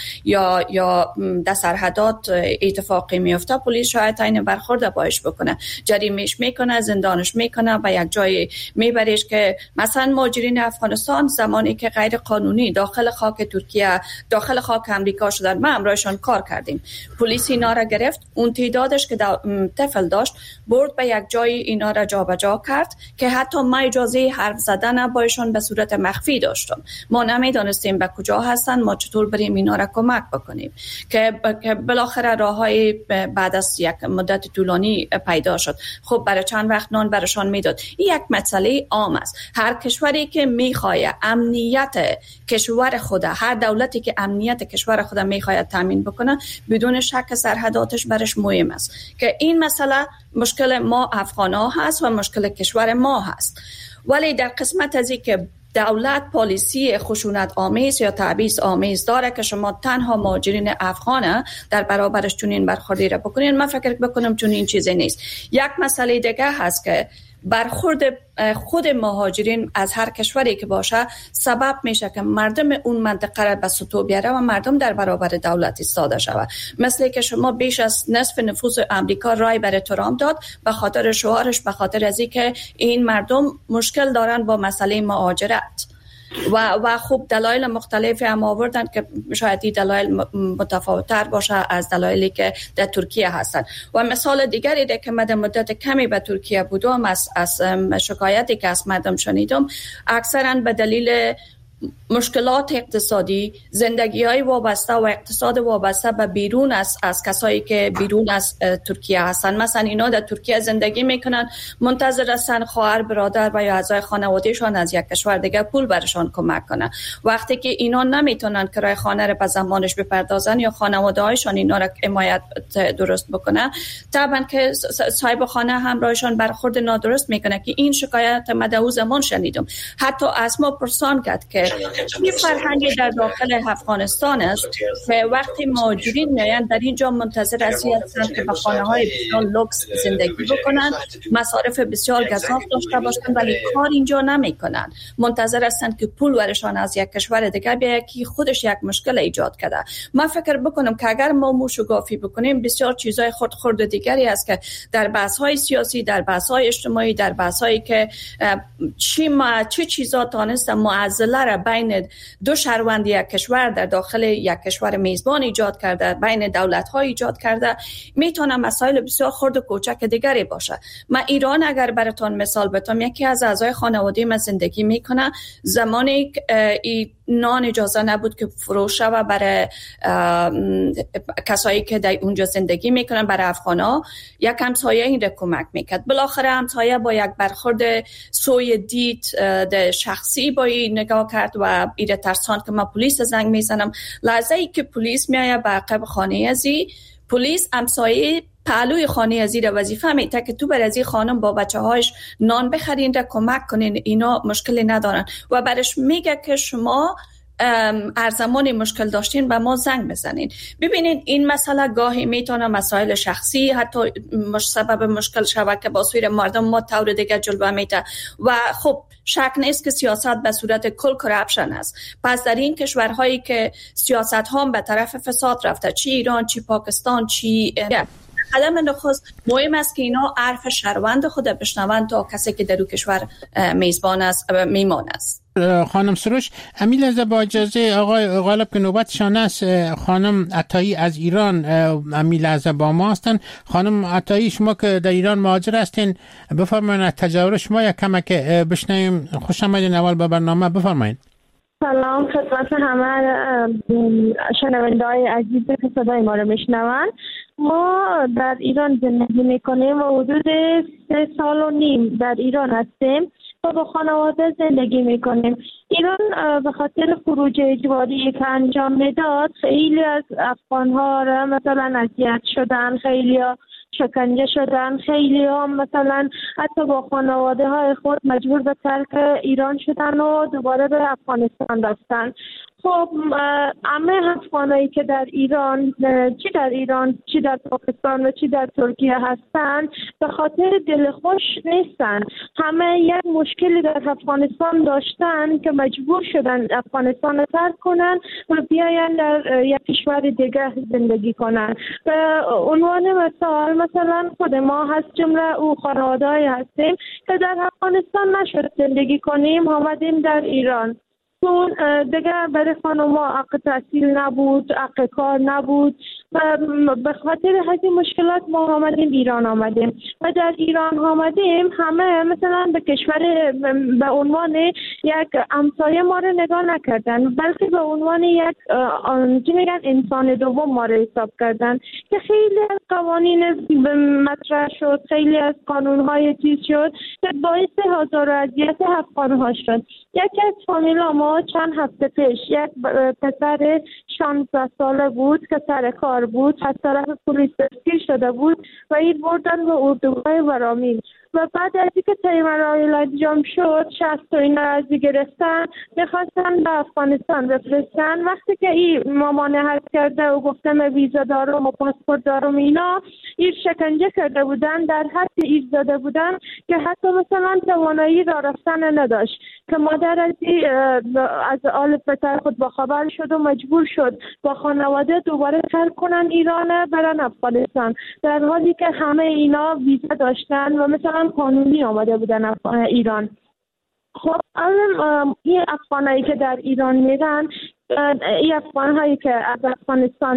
یا در سرحدات اتفاقی میفته، پلیس شاید این برخورد باش بکنه، جریمهش میکنه، زندانش میکنه و یک جای میبریش. که مثلا مهاجرین افغانستان زمانی که غیر قانونی داخل خاک ترکیه، داخل خاک امریکا شدن، ما امرایشان کار کردیم، پلیس اینا را گرفت، اون تعدادش که طفل داشت برد به یک جای اینا را جابجا کرد که حتی ما اجازه حرف زدن بایشان به صورت مخفی داشتم. ما نمیدانستیم به کجا هستن، ما چطور بریم اینا را کمک بکنیم. که بالاخره راههای بعد از یک مدت طولانی پیدا شد. خب برای چند وقت نان برشان میداد. این یک مسئله عام است. هر کشوری که میخواد امنیت کشور خود، هر دولتی که امنیت کشور خود میخواد تامین بکنه، بدون شک سرحداتش برش مهم است. که این مسئله مشکل ما افغان‌ها هست و مشکل کشور ما هست. ولی در قسمت از این که دولت پالیسی خشونت آمیز یا تبعیض آمیز داره که شما تنها مهاجرین افغانه در برابرش چنین برخوردی را بکنین، من فکر بکنم چنین چیزی نیست. یک مسئله دیگه هست که برخورد خود مهاجرین از هر کشوری که باشه سبب میشه که مردم اون منطقه را به سطوح بیاره و مردم در برابر دولت ایستاده شود. مثل که شما بیش از نصف نفوس امریکا رای برای ترامپ داد به خاطر شعارش، به خاطر از اینکه این مردم مشکل دارن با مسئله مهاجرت. و خب دلایل مختلفی هم آوردن که شاید این دلایل متفاوت‌تر باشه از دلایلی که در ترکیه هستند. و مثال دیگری ده که من در مدت کمی به ترکیه بودم از شکایتی که از مردم شنیدم، اکثرا به دلیل مشکلات اقتصادی، زندگی‌های وابسته و اقتصاد وابسته به بیرون از کسایی که بیرون از ترکیه هستن. مثلا اینا در ترکیه زندگی میکنن، منتظر هستن خواهر، برادر و یا اعضای خانوادهشان از یک کشور دیگه پول برشان کمک کنه. وقتی که اینا نمیتونن کرایه خانه رو به زمانش بپردازن یا خانواده‌هایشان اینا رو حمایت درست بکنه، طبعا که صاحب خانه همراهشان برخورد نادرست میکنه. که این شکایت من در اون زمان شنیدم. حتی از ما پرسان کرد که این فرهنگی در داخل افغانستان است که وقتی مهاجرین میان در اینجا منتظر هستند که به خانه‌های بسیار لوکس زندگی بکنن، مصارف بسیار گزاف داشته باشند، ولی کار اینجا نمیکنن. منتظر هستند که پول ورشان از یک کشور دیگه بیاید که خودش یک مشکل ایجاد کرده. من فکر بکنم که اگر ما موشگافی بکنیم، بسیار چیزای خرد دیگری است که در بحث‌های سیاسی، در بحث‌های اجتماعی، در بحث‌هایی که چه چیزا تانست معضله بین دو شهروند یک کشور در داخل یک کشور میزبان ایجاد کرده، بین دولت‌ها ایجاد کرده، میتونه مسائل بسیار خرد و کوچک دیگری باشه. من ایران اگر براتون مثال بتم، یکی از اعضای خانواده من زندگی میکنه زمانی نان اجازه نبود که فروشه و برای کسایی که در اونجا زندگی میکنن، برای افغانا، یک همسایه این را کمک میکرد. بالاخره همسایه با یک برخورد سوی دید شخصی با این نگاه کرد و ایره ترسان که من پلیس زنگ میزنم. لحظه ای که پلیس میایه به عقب خانه ازی، پلیس همسایه پهلوی خانه ازی را وظیفه میده که تو بر ازی خانم با بچه هایش نان بخرین را کمک کنین، اینا مشکلی ندارن و برش میگه که شما هر زمانی مشکل داشتین به ما زنگ بزنین. ببینین این مسئله گاهی میتونه مسائل شخصی حتی سبب مشکل شود که با سویر مردم ما طور دیگه جلوه میده و خب شک نیست که سیاست به صورت کل کرپشن است. پس در این کشورهایی که سیاست ها به طرف فساد رفته، چی ایران، چی پاکستان، چی قدم نخست مهم است که اینا عرف شهروند خود بشنوند تا کسی که در اون کشور میزبان است میمان است. خانم سروش، امیل از با اجازه آقای غالب که نوبتشان است، خانم عطایی از ایران امیل از با ما هستن. خانم عطایی، شما که در ایران مهاجر هستین، بفرمایید تجربه شما یک کمک بشنویم. خوش آمدین اول به برنامه، بفرمایید. سلام خدمت همه شنونده‌های عزیز که صدای ما رو میشنون. ما در ایران زندگی میکنیم و حدود 3.5 سال در ایران هستیم و با خانواده زندگی میکنیم. ایران به خاطر خروج اجباری که انجام میداد، خیلی از افغان‌ها را مثلا اذیت شدن، خیلی ها شکنجه شدن، خیلی هم مثلا حتی با خانواده های خود مجبور به ترک ایران شدن و دوباره به افغانستان رفتن. خب همه افغانایی که در ایران، چی در پاکستان و چی در ترکیه هستند، به خاطر دلخوش نیستن. همه یک مشکلی در افغانستان داشتن که مجبور شدن افغانستان رو ترک کنن و بیاین در یک کشور دیگه زندگی کنن. به عنوان مثلا خود ما هست، جمله او خانواده‌ای هستیم که در افغانستان نشد زندگی کنیم، آمدیم در ایران. چون دیگه برای خانوما حق تحصیل نبود، حق کار نبود و به خاطر همین مشکلات ما آمدیم ایران آمدیم و در ایران آمدیم. همه مثلا به کشور به عنوان یک همسایه ما رو نگاه نکردن، بلکه به عنوان یک انسان دوم ما رو حساب کردن که خیلی از قوانین مطرح شد، خیلی از قانون‌های چیز شد که باعث هزار و اذیت افغان‌ها شد. یکی از فامیلا ما چند هفته پیش یک پسر 16 ساله بود که سر کار بود، از طرف پلیس دستگیر شده بود و این بردن به اردوگاه ورامین و بعد از اینکه طی مراحل انجام شد، 60 تا این از گرفتن، میخواستن به افغانستان بفرستن. وقتی که این ممانعت کرده و گفته من ویزا دارم و پاسپورت دارم، اینا این شکنجه کرده بودن، در حد ایز داده بودن که حتی مثلا توانایی را رفتن نداشت که مادر از آل پسر خود با خبر شد و مجبور شد با خانواده دوباره ترک کنن ایران برن افغانستان، در حالی که همه اینا ویزا داشتن و مثلا قانونی آمده بودن ایران. خب این افغانایی که در ایران میرن، این افغان هایی که از افغانستان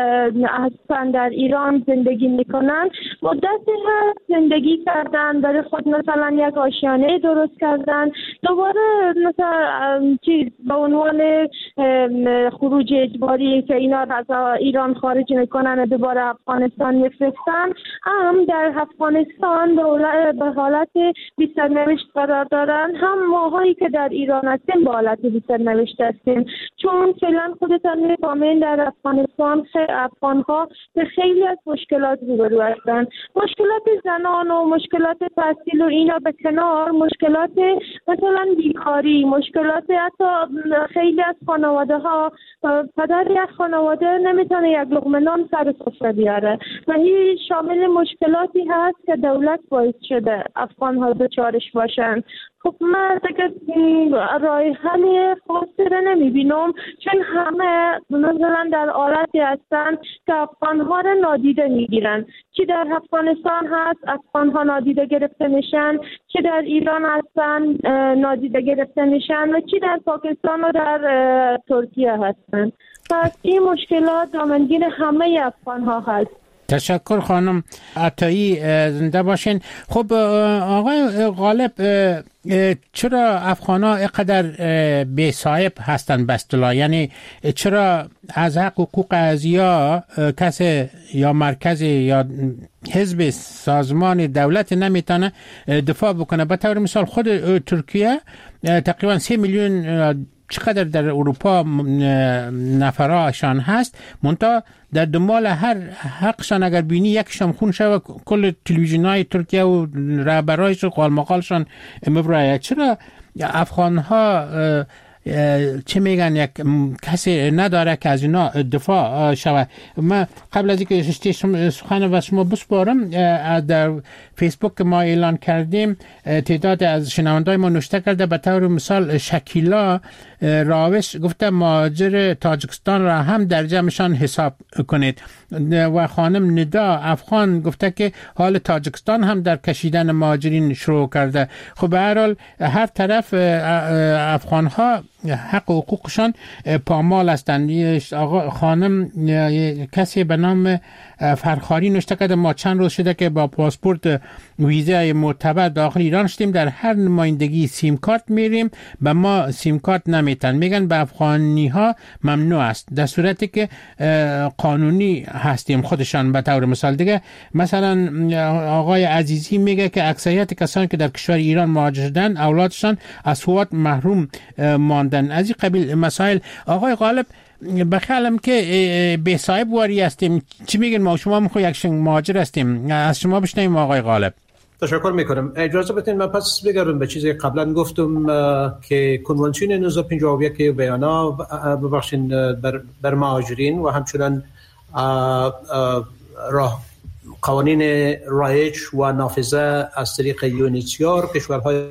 در ایران زندگی میکنن، مدتی هست زندگی کردن، برای خود مثلا یک آشیانه درست کردن، دوباره مثلا به عنوان خروج اجباری که اینا از ایران خارج میکنن دوباره افغانستان میفرستن، هم در افغانستان به حالت بی سرنوشت قرار دارن، هم ماهایی که در ایران هستیم به حالت بی سرنوشت هستیم. چون فعلا خودتان میفهمین در افغانستان افغان‌ها به خیلی از مشکلات روبرو هستند. مشکلات زنان و مشکلات تحصیل و اینا به کنار، مشکلات مثلا بیکاری، مشکلات حتی خیلی از خانواده ها، پدر یک خانواده نمیتونه یک لقمه نان سر سفره بیاره و این شامل مشکلاتی هست که دولت باعث شده افغان‌ها دچارش باشن. خب من دیگه راه حل خاصی رو نمیبینم، چون همه مثلا در حالتی هستن که افغان‌ها رو نادیده میگیرن. چی در افغانستان هست افغان‌ها نادیده گرفته میشن، چی در ایران هستن نادیده گرفته میشن و چی در پاکستان و در ترکیه هستن. پس این مشکلات دامنگیر همه افغان‌ها هست. تشکر خانم عطایی، زنده باشین. خب آقای غالب، چرا افغان‌ها اینقدر بی‌صاحب هستند به اصطلاح؟ یعنی چرا از حق حقوق ازیا کسی یا مرکز یا حزب سازمان دولت نمیتونه دفاع بکنه؟ به طور مثال خود ترکیه تقریبا 3 میلیون چقدر در اروپا نفراشان هست، منتها در دنبال هر حقشان اگر بینی یکشان خون شوه کل تلویزیون‌های ترکیه و رهبرایش و قالمقالشان مبرایه. چرا افغان‌ها چه میگن یک کسی نداره که از اینا دفاع شود؟ ما قبل از اینکه سخن و شما بسپارم، در فیسبوک ما اعلان کردیم تعداد از شنوندای ما نوشته کرده. به طور مثال شکیلا راوش گفته مهاجر تاجیکستان را هم در جمعشان حساب کنید و خانم ندا افغان گفته که حال تاجیکستان هم در کشیدن مهاجرین شروع کرده. خب به هر حال هر طرف افغان ها حق و حقوقشان پامال هستند. آقا خانم کسی به نام فرخاری نوشته کرده ما چند روز شده که با پاسپورت ویزای معتبر داخل ایران شدیم، در هر نمایندگی سیم کارت میریم به ما سیم کارت نمیتن، میگن به افغانی ها ممنوع است در صورتی که قانونی هستیم خودشان. به طور مثال دیگه مثلا آقای عزیزی میگه که اکثریت کسانی که در کشور ایران مهاجر شدن اولادشان از حقوق محروم ماندن. از این قبیل مسائل. آقای غالب، بخیالم که به صاحب واری هستیم، چی میگن؟ ما شما میخوای یک مهاجر هستیم، از شما بشنویم آقای غالب. تشکر میکنم. اجازه بدین من پس بگردم به چیزی قبلا گفتم که کنوانسیون 1951 بیانا ببخشین بر مهاجرین و همچنان قوانین رایج و نافذه از طریق یونیسیار کشورهای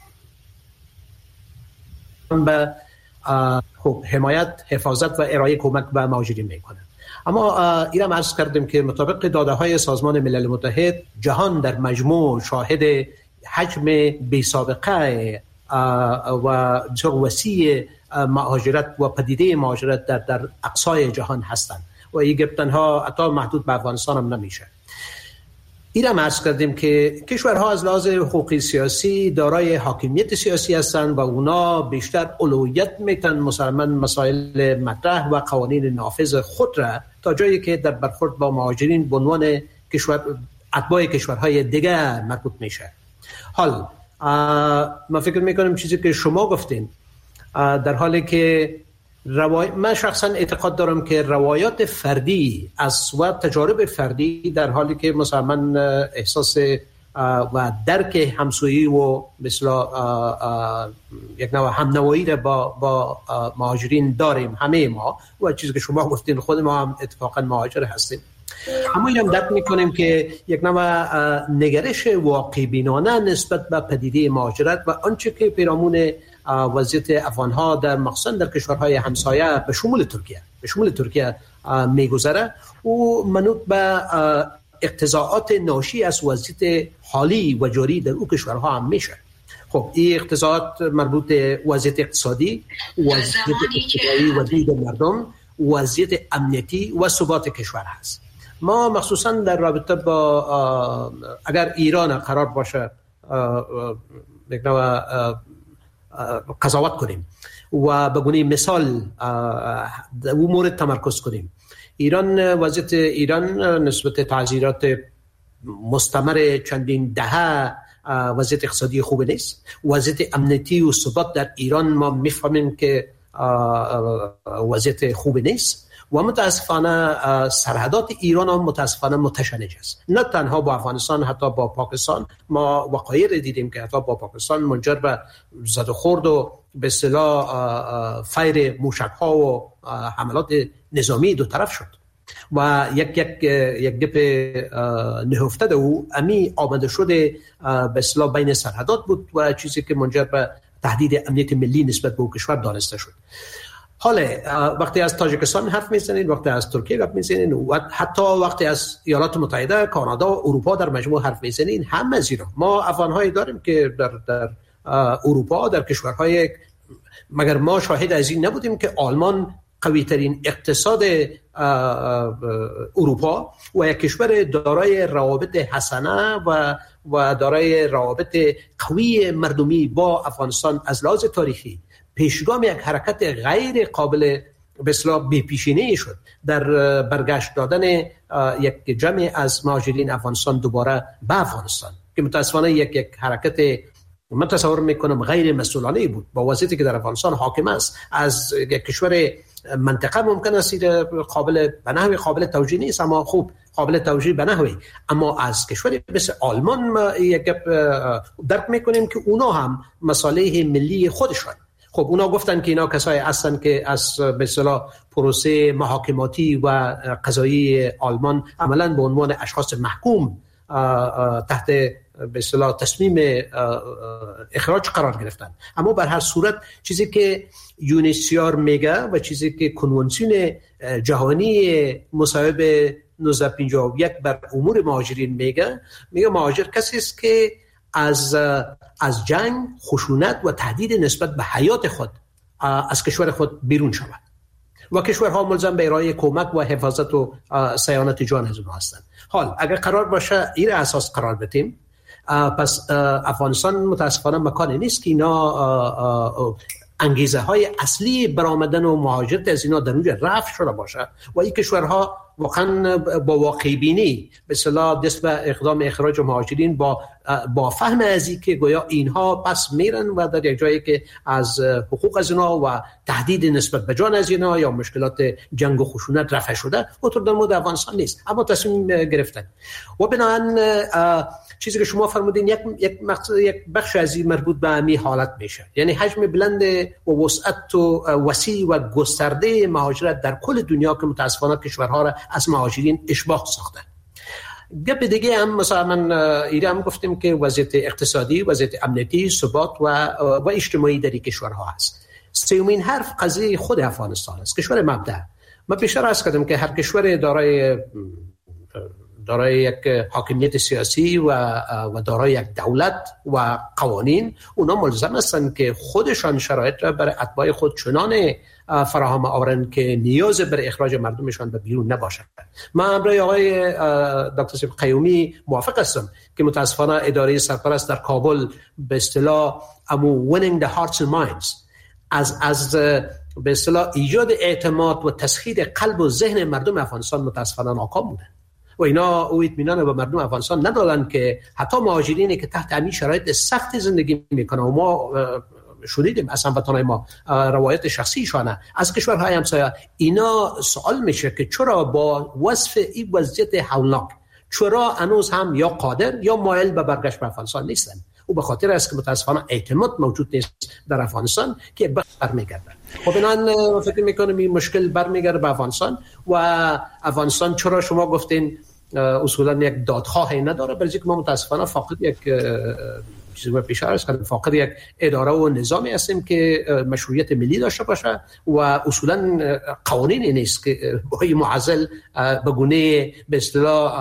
به حمایت، حفاظت و ارائه کمک به مهاجرین میکنه. اما اینم عرض کردیم که مطابق داده های سازمان ملل متحد جهان در مجموع شاهد حجم بی سابقه و بسیار وسیع مهاجرت و پدیده مهاجرت در اقصای جهان هستند و این تنها حتی محدود به افغانستان هم نمیشه. اینم عرض کردیم که کشورها از لحاظ حقوقی سیاسی دارای حاکمیت سیاسی هستند و اونا بیشتر اولویت میتن مسلماً مسائل مطرح و قوانین نافذ خود را تا جایی که در برخورد با مهاجرین به عنوان اتباع کشورهای دیگه مربوط میشه. حال من فکر میکنم چیزی که شما گفتین در حالی که من شخصا اعتقاد دارم که روایات فردی و تجارب فردی در حالی که مثلا احساس و درک همسویی و مثلا یک نوع همنوایی را با مهاجرین داریم همه ما و چیزی که شما گفتین خود ما هم اتفاقا مهاجر هستیم، اما اینم درک میکنیم که یک نوع نگرش واقع بینانه نسبت به پدیده مهاجرت و آنچه که پیرامون وضعیت افغان‌ها در مخصوصا در کشورهای همسایه به شمول ترکیه میگذره و منوط به اقتضاعات ناشی از وضعیت حالی و جاری در او کشورها هم میشه. خب این اقتصاد مربوط به وضعیت اقتصادی، وضعیت اجتماعی و دید مردم، وضعیت امنیتی و ثبات کشور هست. ما مخصوصا در رابطه با اگر ایران قرار باشه قضاوت کنیم و به گونه مثال امور تمرکز کنیم، وضعیت ایران نسبت تعذیرات مستمر چندین دهه وضعیت اقتصادی خوب نیست. وضعیت امنیتی و ثبات در ایران ما میفهمیم که وضعیت خوب نیست و متاسفانه سرحدات ایران هم متاسفانه متشنج است. نه تنها با افغانستان، حتی با پاکستان ما وقایع دیدیم که حتی با پاکستان منجر به زد و خورد و به اصطلاح فیر موشک‌ها و حملات نظامی دو طرف شد و یک گپ نهفته او امی آمده شده به اصطلاح بین سرحدات بود و چیزی که منجر به تهدید امنیت ملی نسبت به کشور دانسته شد. حالا وقتی از تاجیکستان حرف میزنید، وقتی از ترکیه حرف میزنید و حتی وقتی از ایالات متحده، کانادا و اروپا در مجموع حرف میزنید، هم از ایران ما افغان‌هایی داریم که در اروپا، در کشورهای، مگر ما شاهد از این نبودیم که آلمان قوی ترین اقتصاد اروپا و یک کشور دارای روابط حسنه و دارای روابط قوی مردمی با افغانستان از لحاظ تاریخی پیشگام یک حرکت غیر قابل به اصطلاح بی‌پیشینه‌ای شد در برگشت دادن یک جمع از مهاجرین افغانستان دوباره به افغانستان که متاسفانه یک حرکت من تصور میکنم غیر مسئولانه بود با وضعیتی که در افغانستان حاکم است. از یک کشور منطقه ممکن است به نحوی قابل توجیه نیست، اما خوب قابل توجیه به نحوی، اما از کشوری مثل آلمان ما یک درک میکنیم که اونا هم مصالح ملی خودشان، خب اونا گفتن که اینا کسایی هستن که از به اصطلاح پروسه محاکماتی و قضایی آلمان عملاً به عنوان اشخاص محکوم تحت به اصطلاح تصمیم اخراج قرار گرفتن. اما بر هر صورت چیزی که یونیسیار میگه و چیزی که کنوانسیون جهانی مصوبه 1951 بر امور مهاجرین میگه مهاجر کسی است که از جنگ، خشونت و تهدید نسبت به حیات خود از کشور خود بیرون شود و کشورها ملزم به ارائه کمک و حفاظت و صیانت جان از اونها هستند. حال اگر قرار باشه این اساس قرار بدیم، پس افغانستان متاسفانه مکانی نیست که اینا انگیزه های اصلی برآمدن و مهاجرت از اینا در اونجا رفع شده باشه و این کشورها واقعا با واقع بینی به اصطلاح دست به اقدام اخراج مهاجرین با فهم از این که گویا اینها پس میرن و در یک جایی که از حقوق از اینا و تهدید نسبت به جان از اینا یا مشکلات جنگ و خشونت رفع شده اونطور در مورد افغانستان نیست، اما تصمیم گرفتن و بنابراین چیزی که شما فرمودین یک بخش از این مربوط به همین حالت میشه، یعنی حجم بلند و وسعت و وسیع و گسترده مهاجرت در کل دنیا که متاسفانه کشورها را از مهاجرین اشباع ساخته. گپ دیگه هم مثلا من ایران گفتیم که وضعیت اقتصادی، وضعیت امنیتی، ثبات و اجتماعی در کشورها هست. سومین حرف قضیه خود افغانستان است، کشور مبدأ. من پیشتر عرض کردم که هر کشور دارای یک حاکمیت سیاسی و دارای یک دولت و قوانین، اونا ملزم هستند که خودشان شرایط را برای اتباع خود چنان فراهم آورند که نیاز بر اخراج مردمشان به بیرون نباشد. من امروز آقای دکتر سید قیومی موافق هستم که متاسفانه اداره سرپرست در کابل به اصطلاح winning the hearts and minds از به اصطلاح ایجاد اعتماد و تسخیر قلب و ذهن مردم افغانستان متاسفانه ناکام بودند و اینا او اطمینان به مردم افغانستان ندادن که حتی مهاجرینی که تحت همین شرایط سخت زندگی میکنه و ما شنیدیم از هموطنان ما روایت شخصیشانه از کشورهای همسایه، اینا سوال میشه که چرا با وصف این وضعیت هولناک چرا هنوز هم یا قادر یا مایل به برگشت به افغانستان نیستن؟ او به خاطر است که متاسفانه اعتماد موجود نیست در افغانستان که برمیگرده. خب من فکر میکنم این مشکل برمیگرده به افغانستان و افغانستان چرا شما گفتین اصولا یک دادخواهی نداره، برای اینکه ما متاسفانه فقط یک چیزی که پیش عرض کردم، فاقد یک اداره و نظامی هستیم که مشروعیت ملی داشته باشه و اصولا قوانین نیست که با معزل به گونه به اصطلاح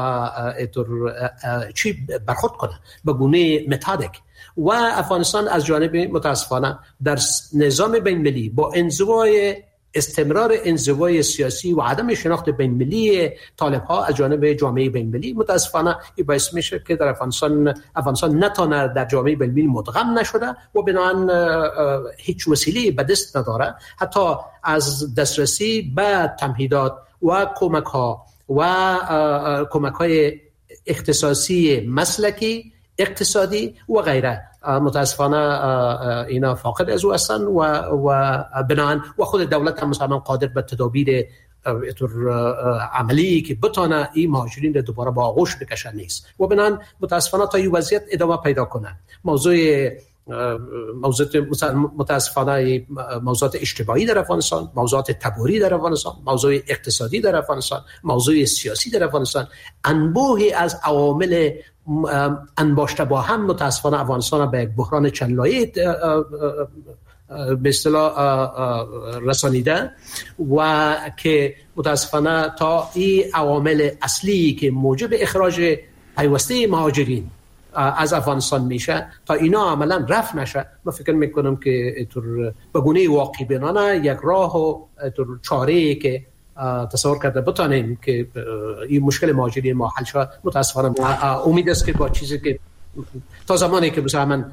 چی برخورد کنه، به گونه متادیک. و افغانستان از جانب متاسفانه در نظام بین المللی با استمرار انزوای سیاسی و عدم شناخت بین المللی طالب ها از جانب جامعه بین المللی متاسفانه این باعث میشه که در افغانستان نتونه در جامعه بین المللی مدغم نشده و بنابراین هیچ وسیله به دست نداره حتی از دسترسی به تمهیدات و کمک های اختصاصی مسلکی، اقتصادی و غیره. متاسفانه اینا فاقد از او هستن و بنابراین و خود دولت هم مثلا قادر به تدابیر عملی که بتونه این مهاجرین رو دوباره با آغوش بکشه نیست و بنابراین متاسفانه تا این وضعیت ادامه پیدا کنه. متاسفانه موضوعات اجتماعی در افغانستان، موضوعات تباری در افغانستان، موضوع اقتصادی در افغانستان، موضوع سیاسی در افغانستان، انبوهی از عوامل انباشته با هم متاسفانه افغانستان به یک بحران چند لایه به اصطلاح رسانیده و که متاسفانه تا این عوامل اصلی که موجب اخراج پیوسته مهاجرین از افغانستان میشه تا اینا عملا رفع نشه، من فکر میکنم که به گونه واقعی بینانه یک راه و چاره‌ای که تصور کرده بتانیم که این مشکل مهاجرین ما حل شود. متاسفانه امید است که با چیزی که تا زمانی که مثلا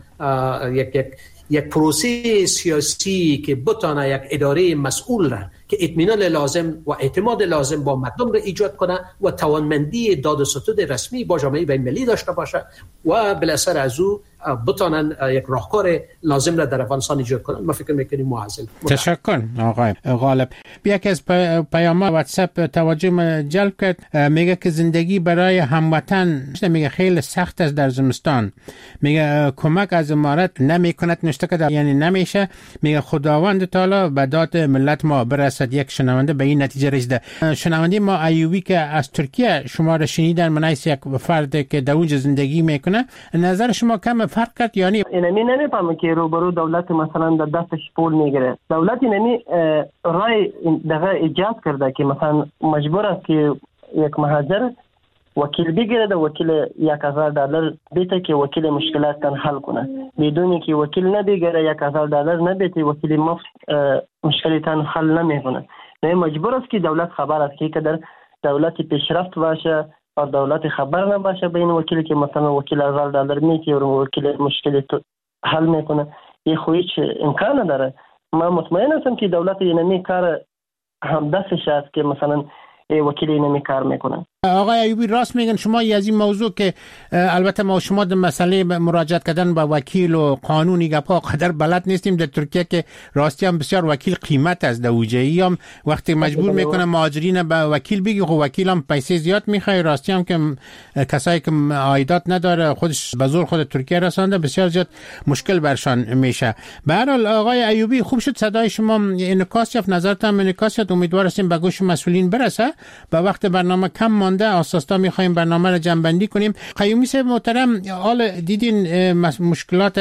یک پروسه سیاسی که بتانه یک اداره مسئول را که اطمینان لازم و اعتماد لازم با مردم را ایجاد کنه و توانمندی داد و ستد رسمی با جامعه بین المللی داشته باشه و بالاثر از او بتانن یک راهکار لازم را در افغانستان ایجاد کنن، ما فکر میکنیم معزل. تشکر آقای غالب. یکی از پیام‌ها واتساپ توجه جلب کرد، میگه که زندگی برای هموطن میگه خیلی سخت است در زمستان، میگه کمک از امارات نمیکند، نشته که یعنی نمیشه، میگه خداوند تعالی به داد ملت ما برسد. یک شنونده به این نتیجه رسیده. شنونده ما ایوبی که از ترکیه شما را شنیدن منایس یک فرد که در اونجا زندگی میکنه، نظر شما کم فرق کرد یعنی اینمی نمیفهمه که روبرو دولت مثلا در دستش پول میگیره، دولت اینمی رای دغه ایجاد کرده که مثلا مجبور است که یک مهاجر وکیل بگیره، در وکیل $1000 بیته که وکیل مشکلات تن حل کنه، بدونی که وکیل نبگیره $1000 نبیته وکیل مفت مشکلی تن حل نمیکنه. نه مجبور است که دولت خبر است که در دولت پیشرفت باشه و دولت خبر نباشه به این وکیلی که مثلا وکیل $1000 میگیره و وکیل مشکلی حل میکنه، این خو هیچ امکان نداره. من مطمئن هستم که دولت اینمی کار هم دستش است که مثلا وکیل اینمی کار میکنه. آقای ایوبی راست میگن شما از این موضوع که البته ما شما در مسئله مراجعه کردن با وکیل و قانونی گپا قدر بلد نیستیم. در ترکیه که راستی هم بسیار وکیل قیمت از دوجه‌ای هم وقتی مجبور میکنه مهاجرین به وکیل بگی خب وکیل هم پیسه زیاد میخواد، راستی هم که کسایی که عایدات نداره خودش به زور خود ترکیه رسانده بسیار زیاد مشکل برشان میشه. به هر حال آقای ایوبی خوب شد صدای شما انعکاس یافت، نظرتون انعکاس یافت، امیدوار هستیم به گوش مسئولین برسه. به وقت برنامه کم مانده، اساسا می‌خوایم برنامه را جمع‌بندی کنیم. قیومی صاحب محترم، حال دیدین مشکلات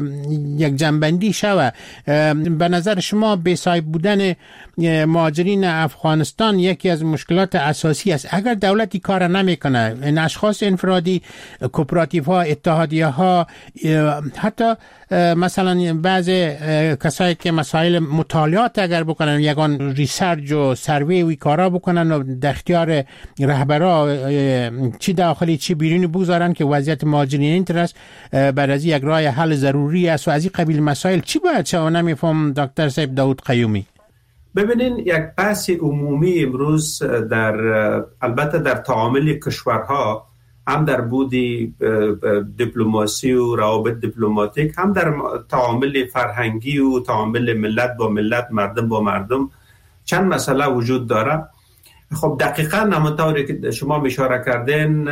یک جمع‌بندی شوه، به نظر شما بی‌صاحب بودن مهاجرین افغانستان یکی از مشکلات اساسی است. اگر دولتی کار نمیکنه، این اشخاص انفرادی، کوپراتیوها، اتحادیه‌ها، حتی مثلا بعض کسایی که مسائل مطالعات اگر بکنن، یگان ریسرچ و سروی و کارا بکنن و در اختیار رهبرا چی داخلی چی بیرونی بگذارن که وضعیت مهاجرین اینطور است، بعد از یک راه حل ضروری است و از این قبیل مسائل چی باید شد؟ نمیفهم دکتر صاحب داود قیومی. ببینین یک بحث عمومی امروز البته در تعامل کشورها، هم در بودی دیپلماسی و روابط دیپلماتیک، هم در تعامل فرهنگی و تعامل ملت با ملت، مردم با مردم، چند مسئله وجود داره. خب دقیقاً همونطوری که شما اشاره کردین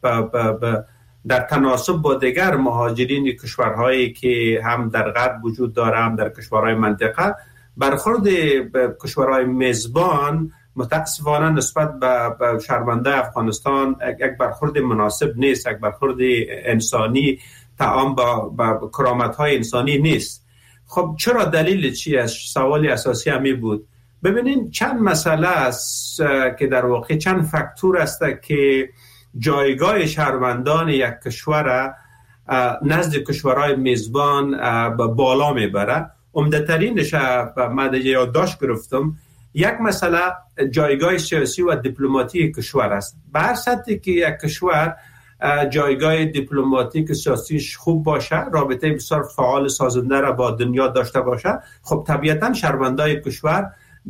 در تناسب با دیگر مهاجرین کشورهایی که هم در غرب وجود داره هم در کشورهای منطقه، برخورد کشورهای میزبان متاسفانه نسبت به شهرونده افغانستان یک برخورد مناسب نیست، یک برخورد انسانی تعام با کرامت‌های انسانی نیست. خب چرا دلیل چی است؟ سوال اساسی همی بود. ببینین چند مسئله است که در واقع چند فاکتور است که جایگاه شهروندان یک کشور نزد کشورهای میزبان بالا میبره. عمده‌ترینش من یادداشت گرفتم، یک مسئله جایگاه سیاسی و دیپلماتیک کشور است. به هر سطحی که یک کشور جایگاه دیپلماتیک سیاسیش خوب باشه، رابطه بسیار فعال سازنده را با دنیا داشته باشه، خب طبیعتا شهروندان کشور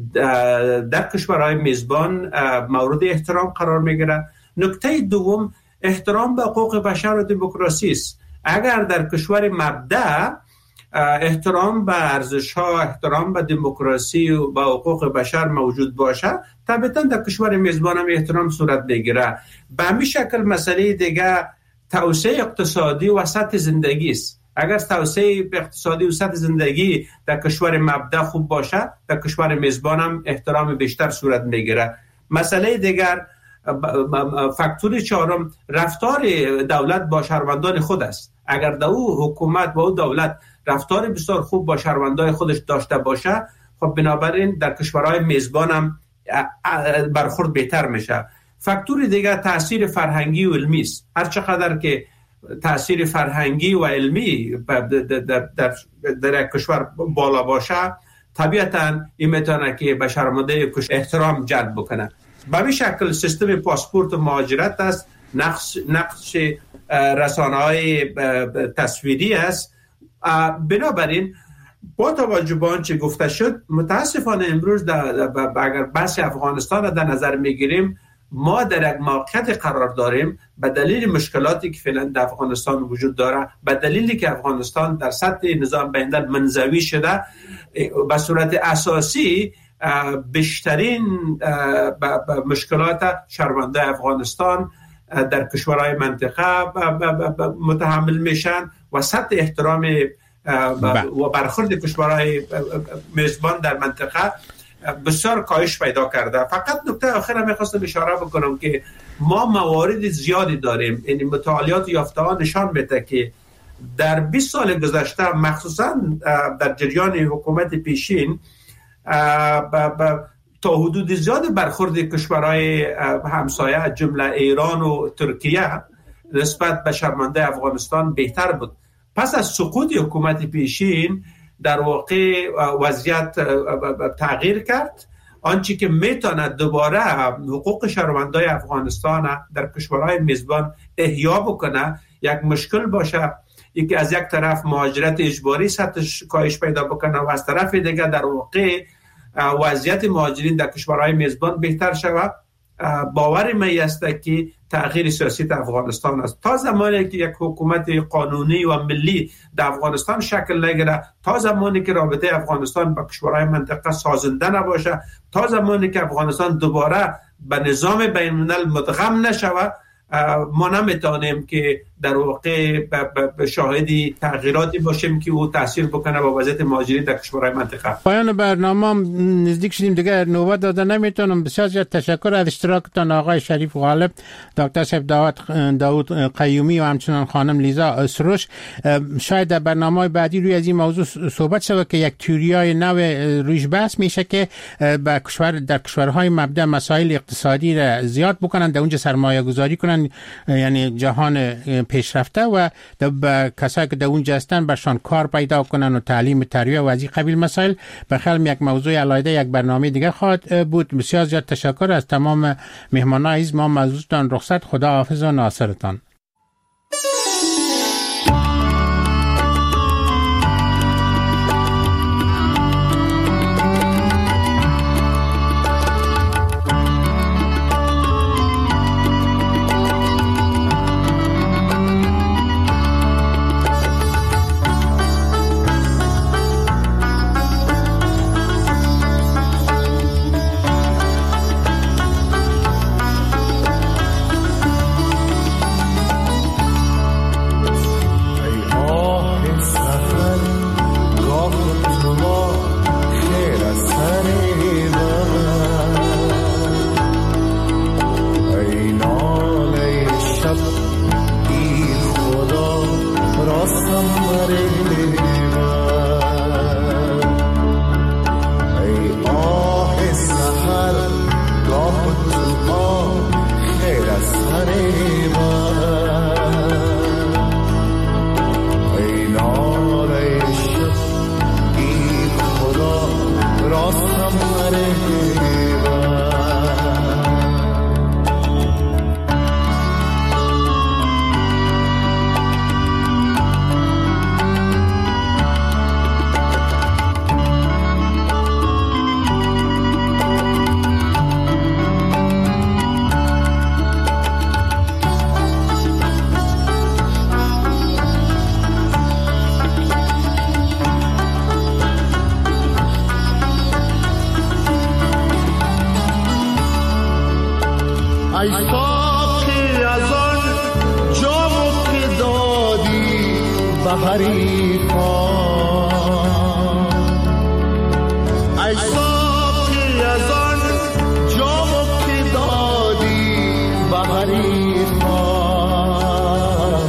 در کشورهای میزبان مورد احترام قرار میگیره. نکته دوم احترام به حقوق بشر و دموکراسی است. اگر در کشور مبدأ احترام به ارزش‌ها، احترام به دموکراسی و به حقوق بشر موجود باشه، طبعاً در کشور میزبان هم احترام صورت بگیره. به همین شکل مسئله دیگه توسعه اقتصادی و سطح زندگی است. اگر توسعه اقتصادی و سطح زندگی در کشور مبدأ خوب باشه، در کشور میزبان هم احترام بیشتر صورت میگیره. مسئله دیگر، فاکتور چهارم، رفتار دولت با شهروندان خود است. اگر در او حکومت با او دولت رفتار بسیار خوب با شهروندان خودش داشته باشه، خب بنابراین در کشورهای میزبان هم برخورد بهتر میشه. فاکتور دیگر تاثیر فرهنگی و علمی است. هر چقدر که تاثیر فرهنگی و علمی در کشور بالا باشه، طبیعتا این میتونه که به شهرونده احترام جلب بکنه. به این شکل سیستم پاسپورت و مهاجرت است، نقش رسانه‌های تصویری است. بنابراین با توجه به آنچه گفته شد، متاسفانه امروز اگر بحث افغانستان را در نظر میگیریم، ما در یک موقعیت قرار داریم به دلیل مشکلاتی که فعلا در افغانستان وجود داره، به دلیلی که افغانستان در سطح نظام بین‌الملل منزوی شده، به صورت اساسی بیشترین مشکلات شهروندان افغانستان در کشورهای منطقه متحمل میشن و سطح احترام و برخورد کشورهای میزبان در منطقه بسیار کاهش پیدا کرده. فقط نکته آخر میخواستم اشاره بکنم که ما موارد زیادی داریم. این مطالعات یافته‌ها نشان میده که در 20 سال گذشته، مخصوصا در جریان حکومت پیشین، تا حدود زیاد برخورد کشورهای همسایه جمله ایران و ترکیه نسبت به شهروندان افغانستان بهتر بود. پس از سقوط حکومت پیشین در واقع وضعیت تغییر کرد. آنچه که میتونه دوباره حقوق شهروندان افغانستان در کشورهای میزبان احیا بکنه یک مشکل باشه، یکی از یک طرف مهاجرت اجباری سطحش کاهش پیدا بکنه و از طرف دیگه در واقع وضعیت مهاجرین در کشورهای میزبان بهتر شود. باور من است که تغییر سیاسی در افغانستان است. تا زمانی که یک حکومت قانونی و ملی در افغانستان شکل نگیره، تا زمانی که رابطه افغانستان با کشورهای منطقه سازنده نباشه، تا زمانی که افغانستان دوباره به نظام بین الملل مدغم نشود، ما نمیتونیم که در واقع شاهدی تغییراتی باشیم که او تاثیر بکنه با وضعیت مهاجرین در کشورهای منطقه. پایان برنامه نزدیک شدیم دیگه، نوبت داده نمیتونم. بسیار زیاد تشکر از اشتراکتان آقای شریف غالب، دکتر صاحب داود قیومی و همچنان خانم لیزا سروش. شاید در برنامه بعدی روی از این موضوع صحبت شود که یک تئوریای نو رویش بحث میشه که در کشورهای مبدأ مسائل اقتصادی را زیاد بکنن، در اونجا سرمایه گذاری کنن، یعنی جهان پیشرفته، و کسایی که در اونجا هستن برشان کار پیدا کنن و تعلیم، تربیت و از این قبیل مسائل. بخیال یک موضوع علاوه یک برنامه دیگه خواهد بود. بسیار زیاد تشکر از تمام مهمانان عزیز. ما موضوعتان رخصت. خدا حافظ و ناصرتان. ای ساقی از آن جامو که دادی به حریفان، ای ساقی از آن جامو که دادی به حریفان،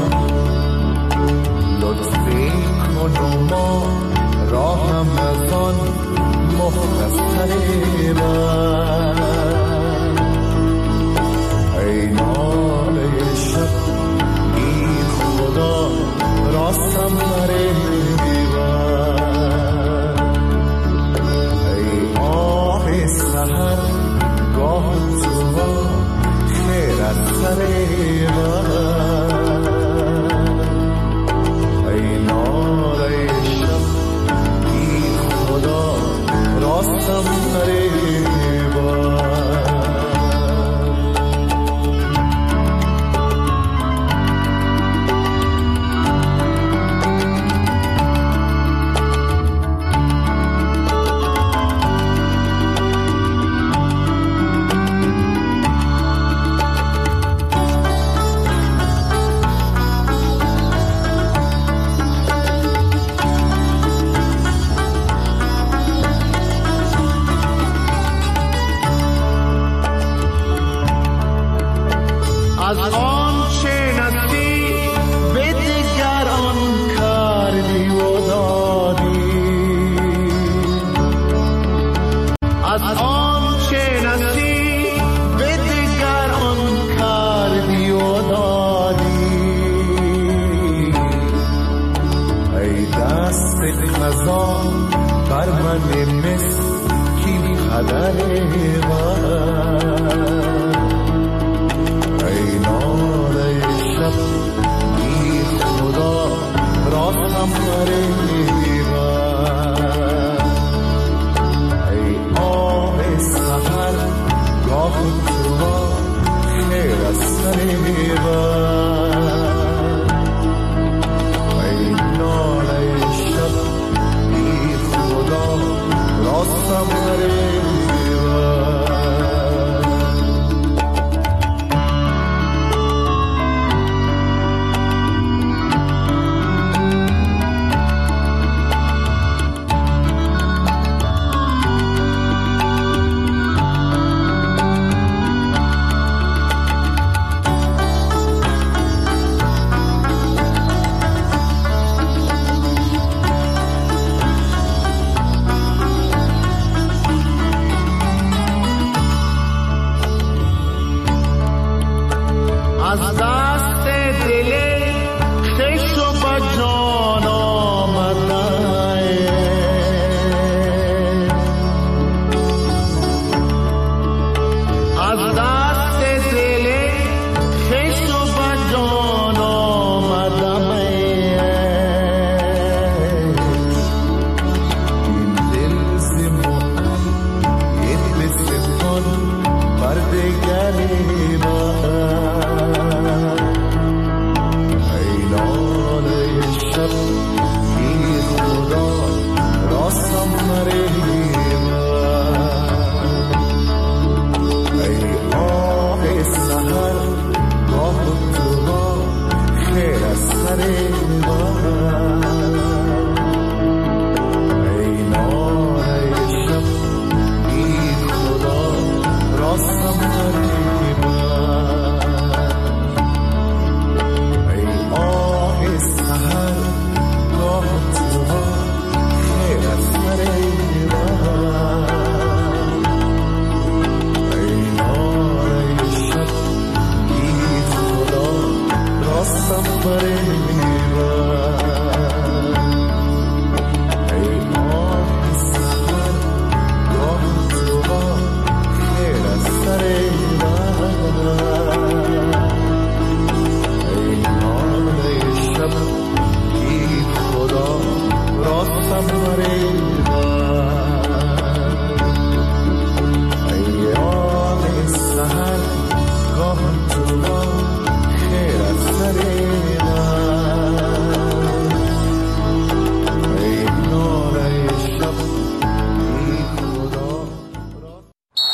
لطفی کن و ما راهم از آن مختصر من، ای ناله شب بی خدا راستم بره دیوان، ای آه سحر گاه تو خیر از سر من، ای ناله شب بی خدا راستم بره دیوان. از آنچه نصیب به دیگران کردی و دادی، از آنچه نصیب به دیگران کردی و دادی، ای دست قضا بر من مسکین قدر من، ای ناله شب بی خدا راستم بره دیوان، ای آه سحر گاه تو خیر از سر من.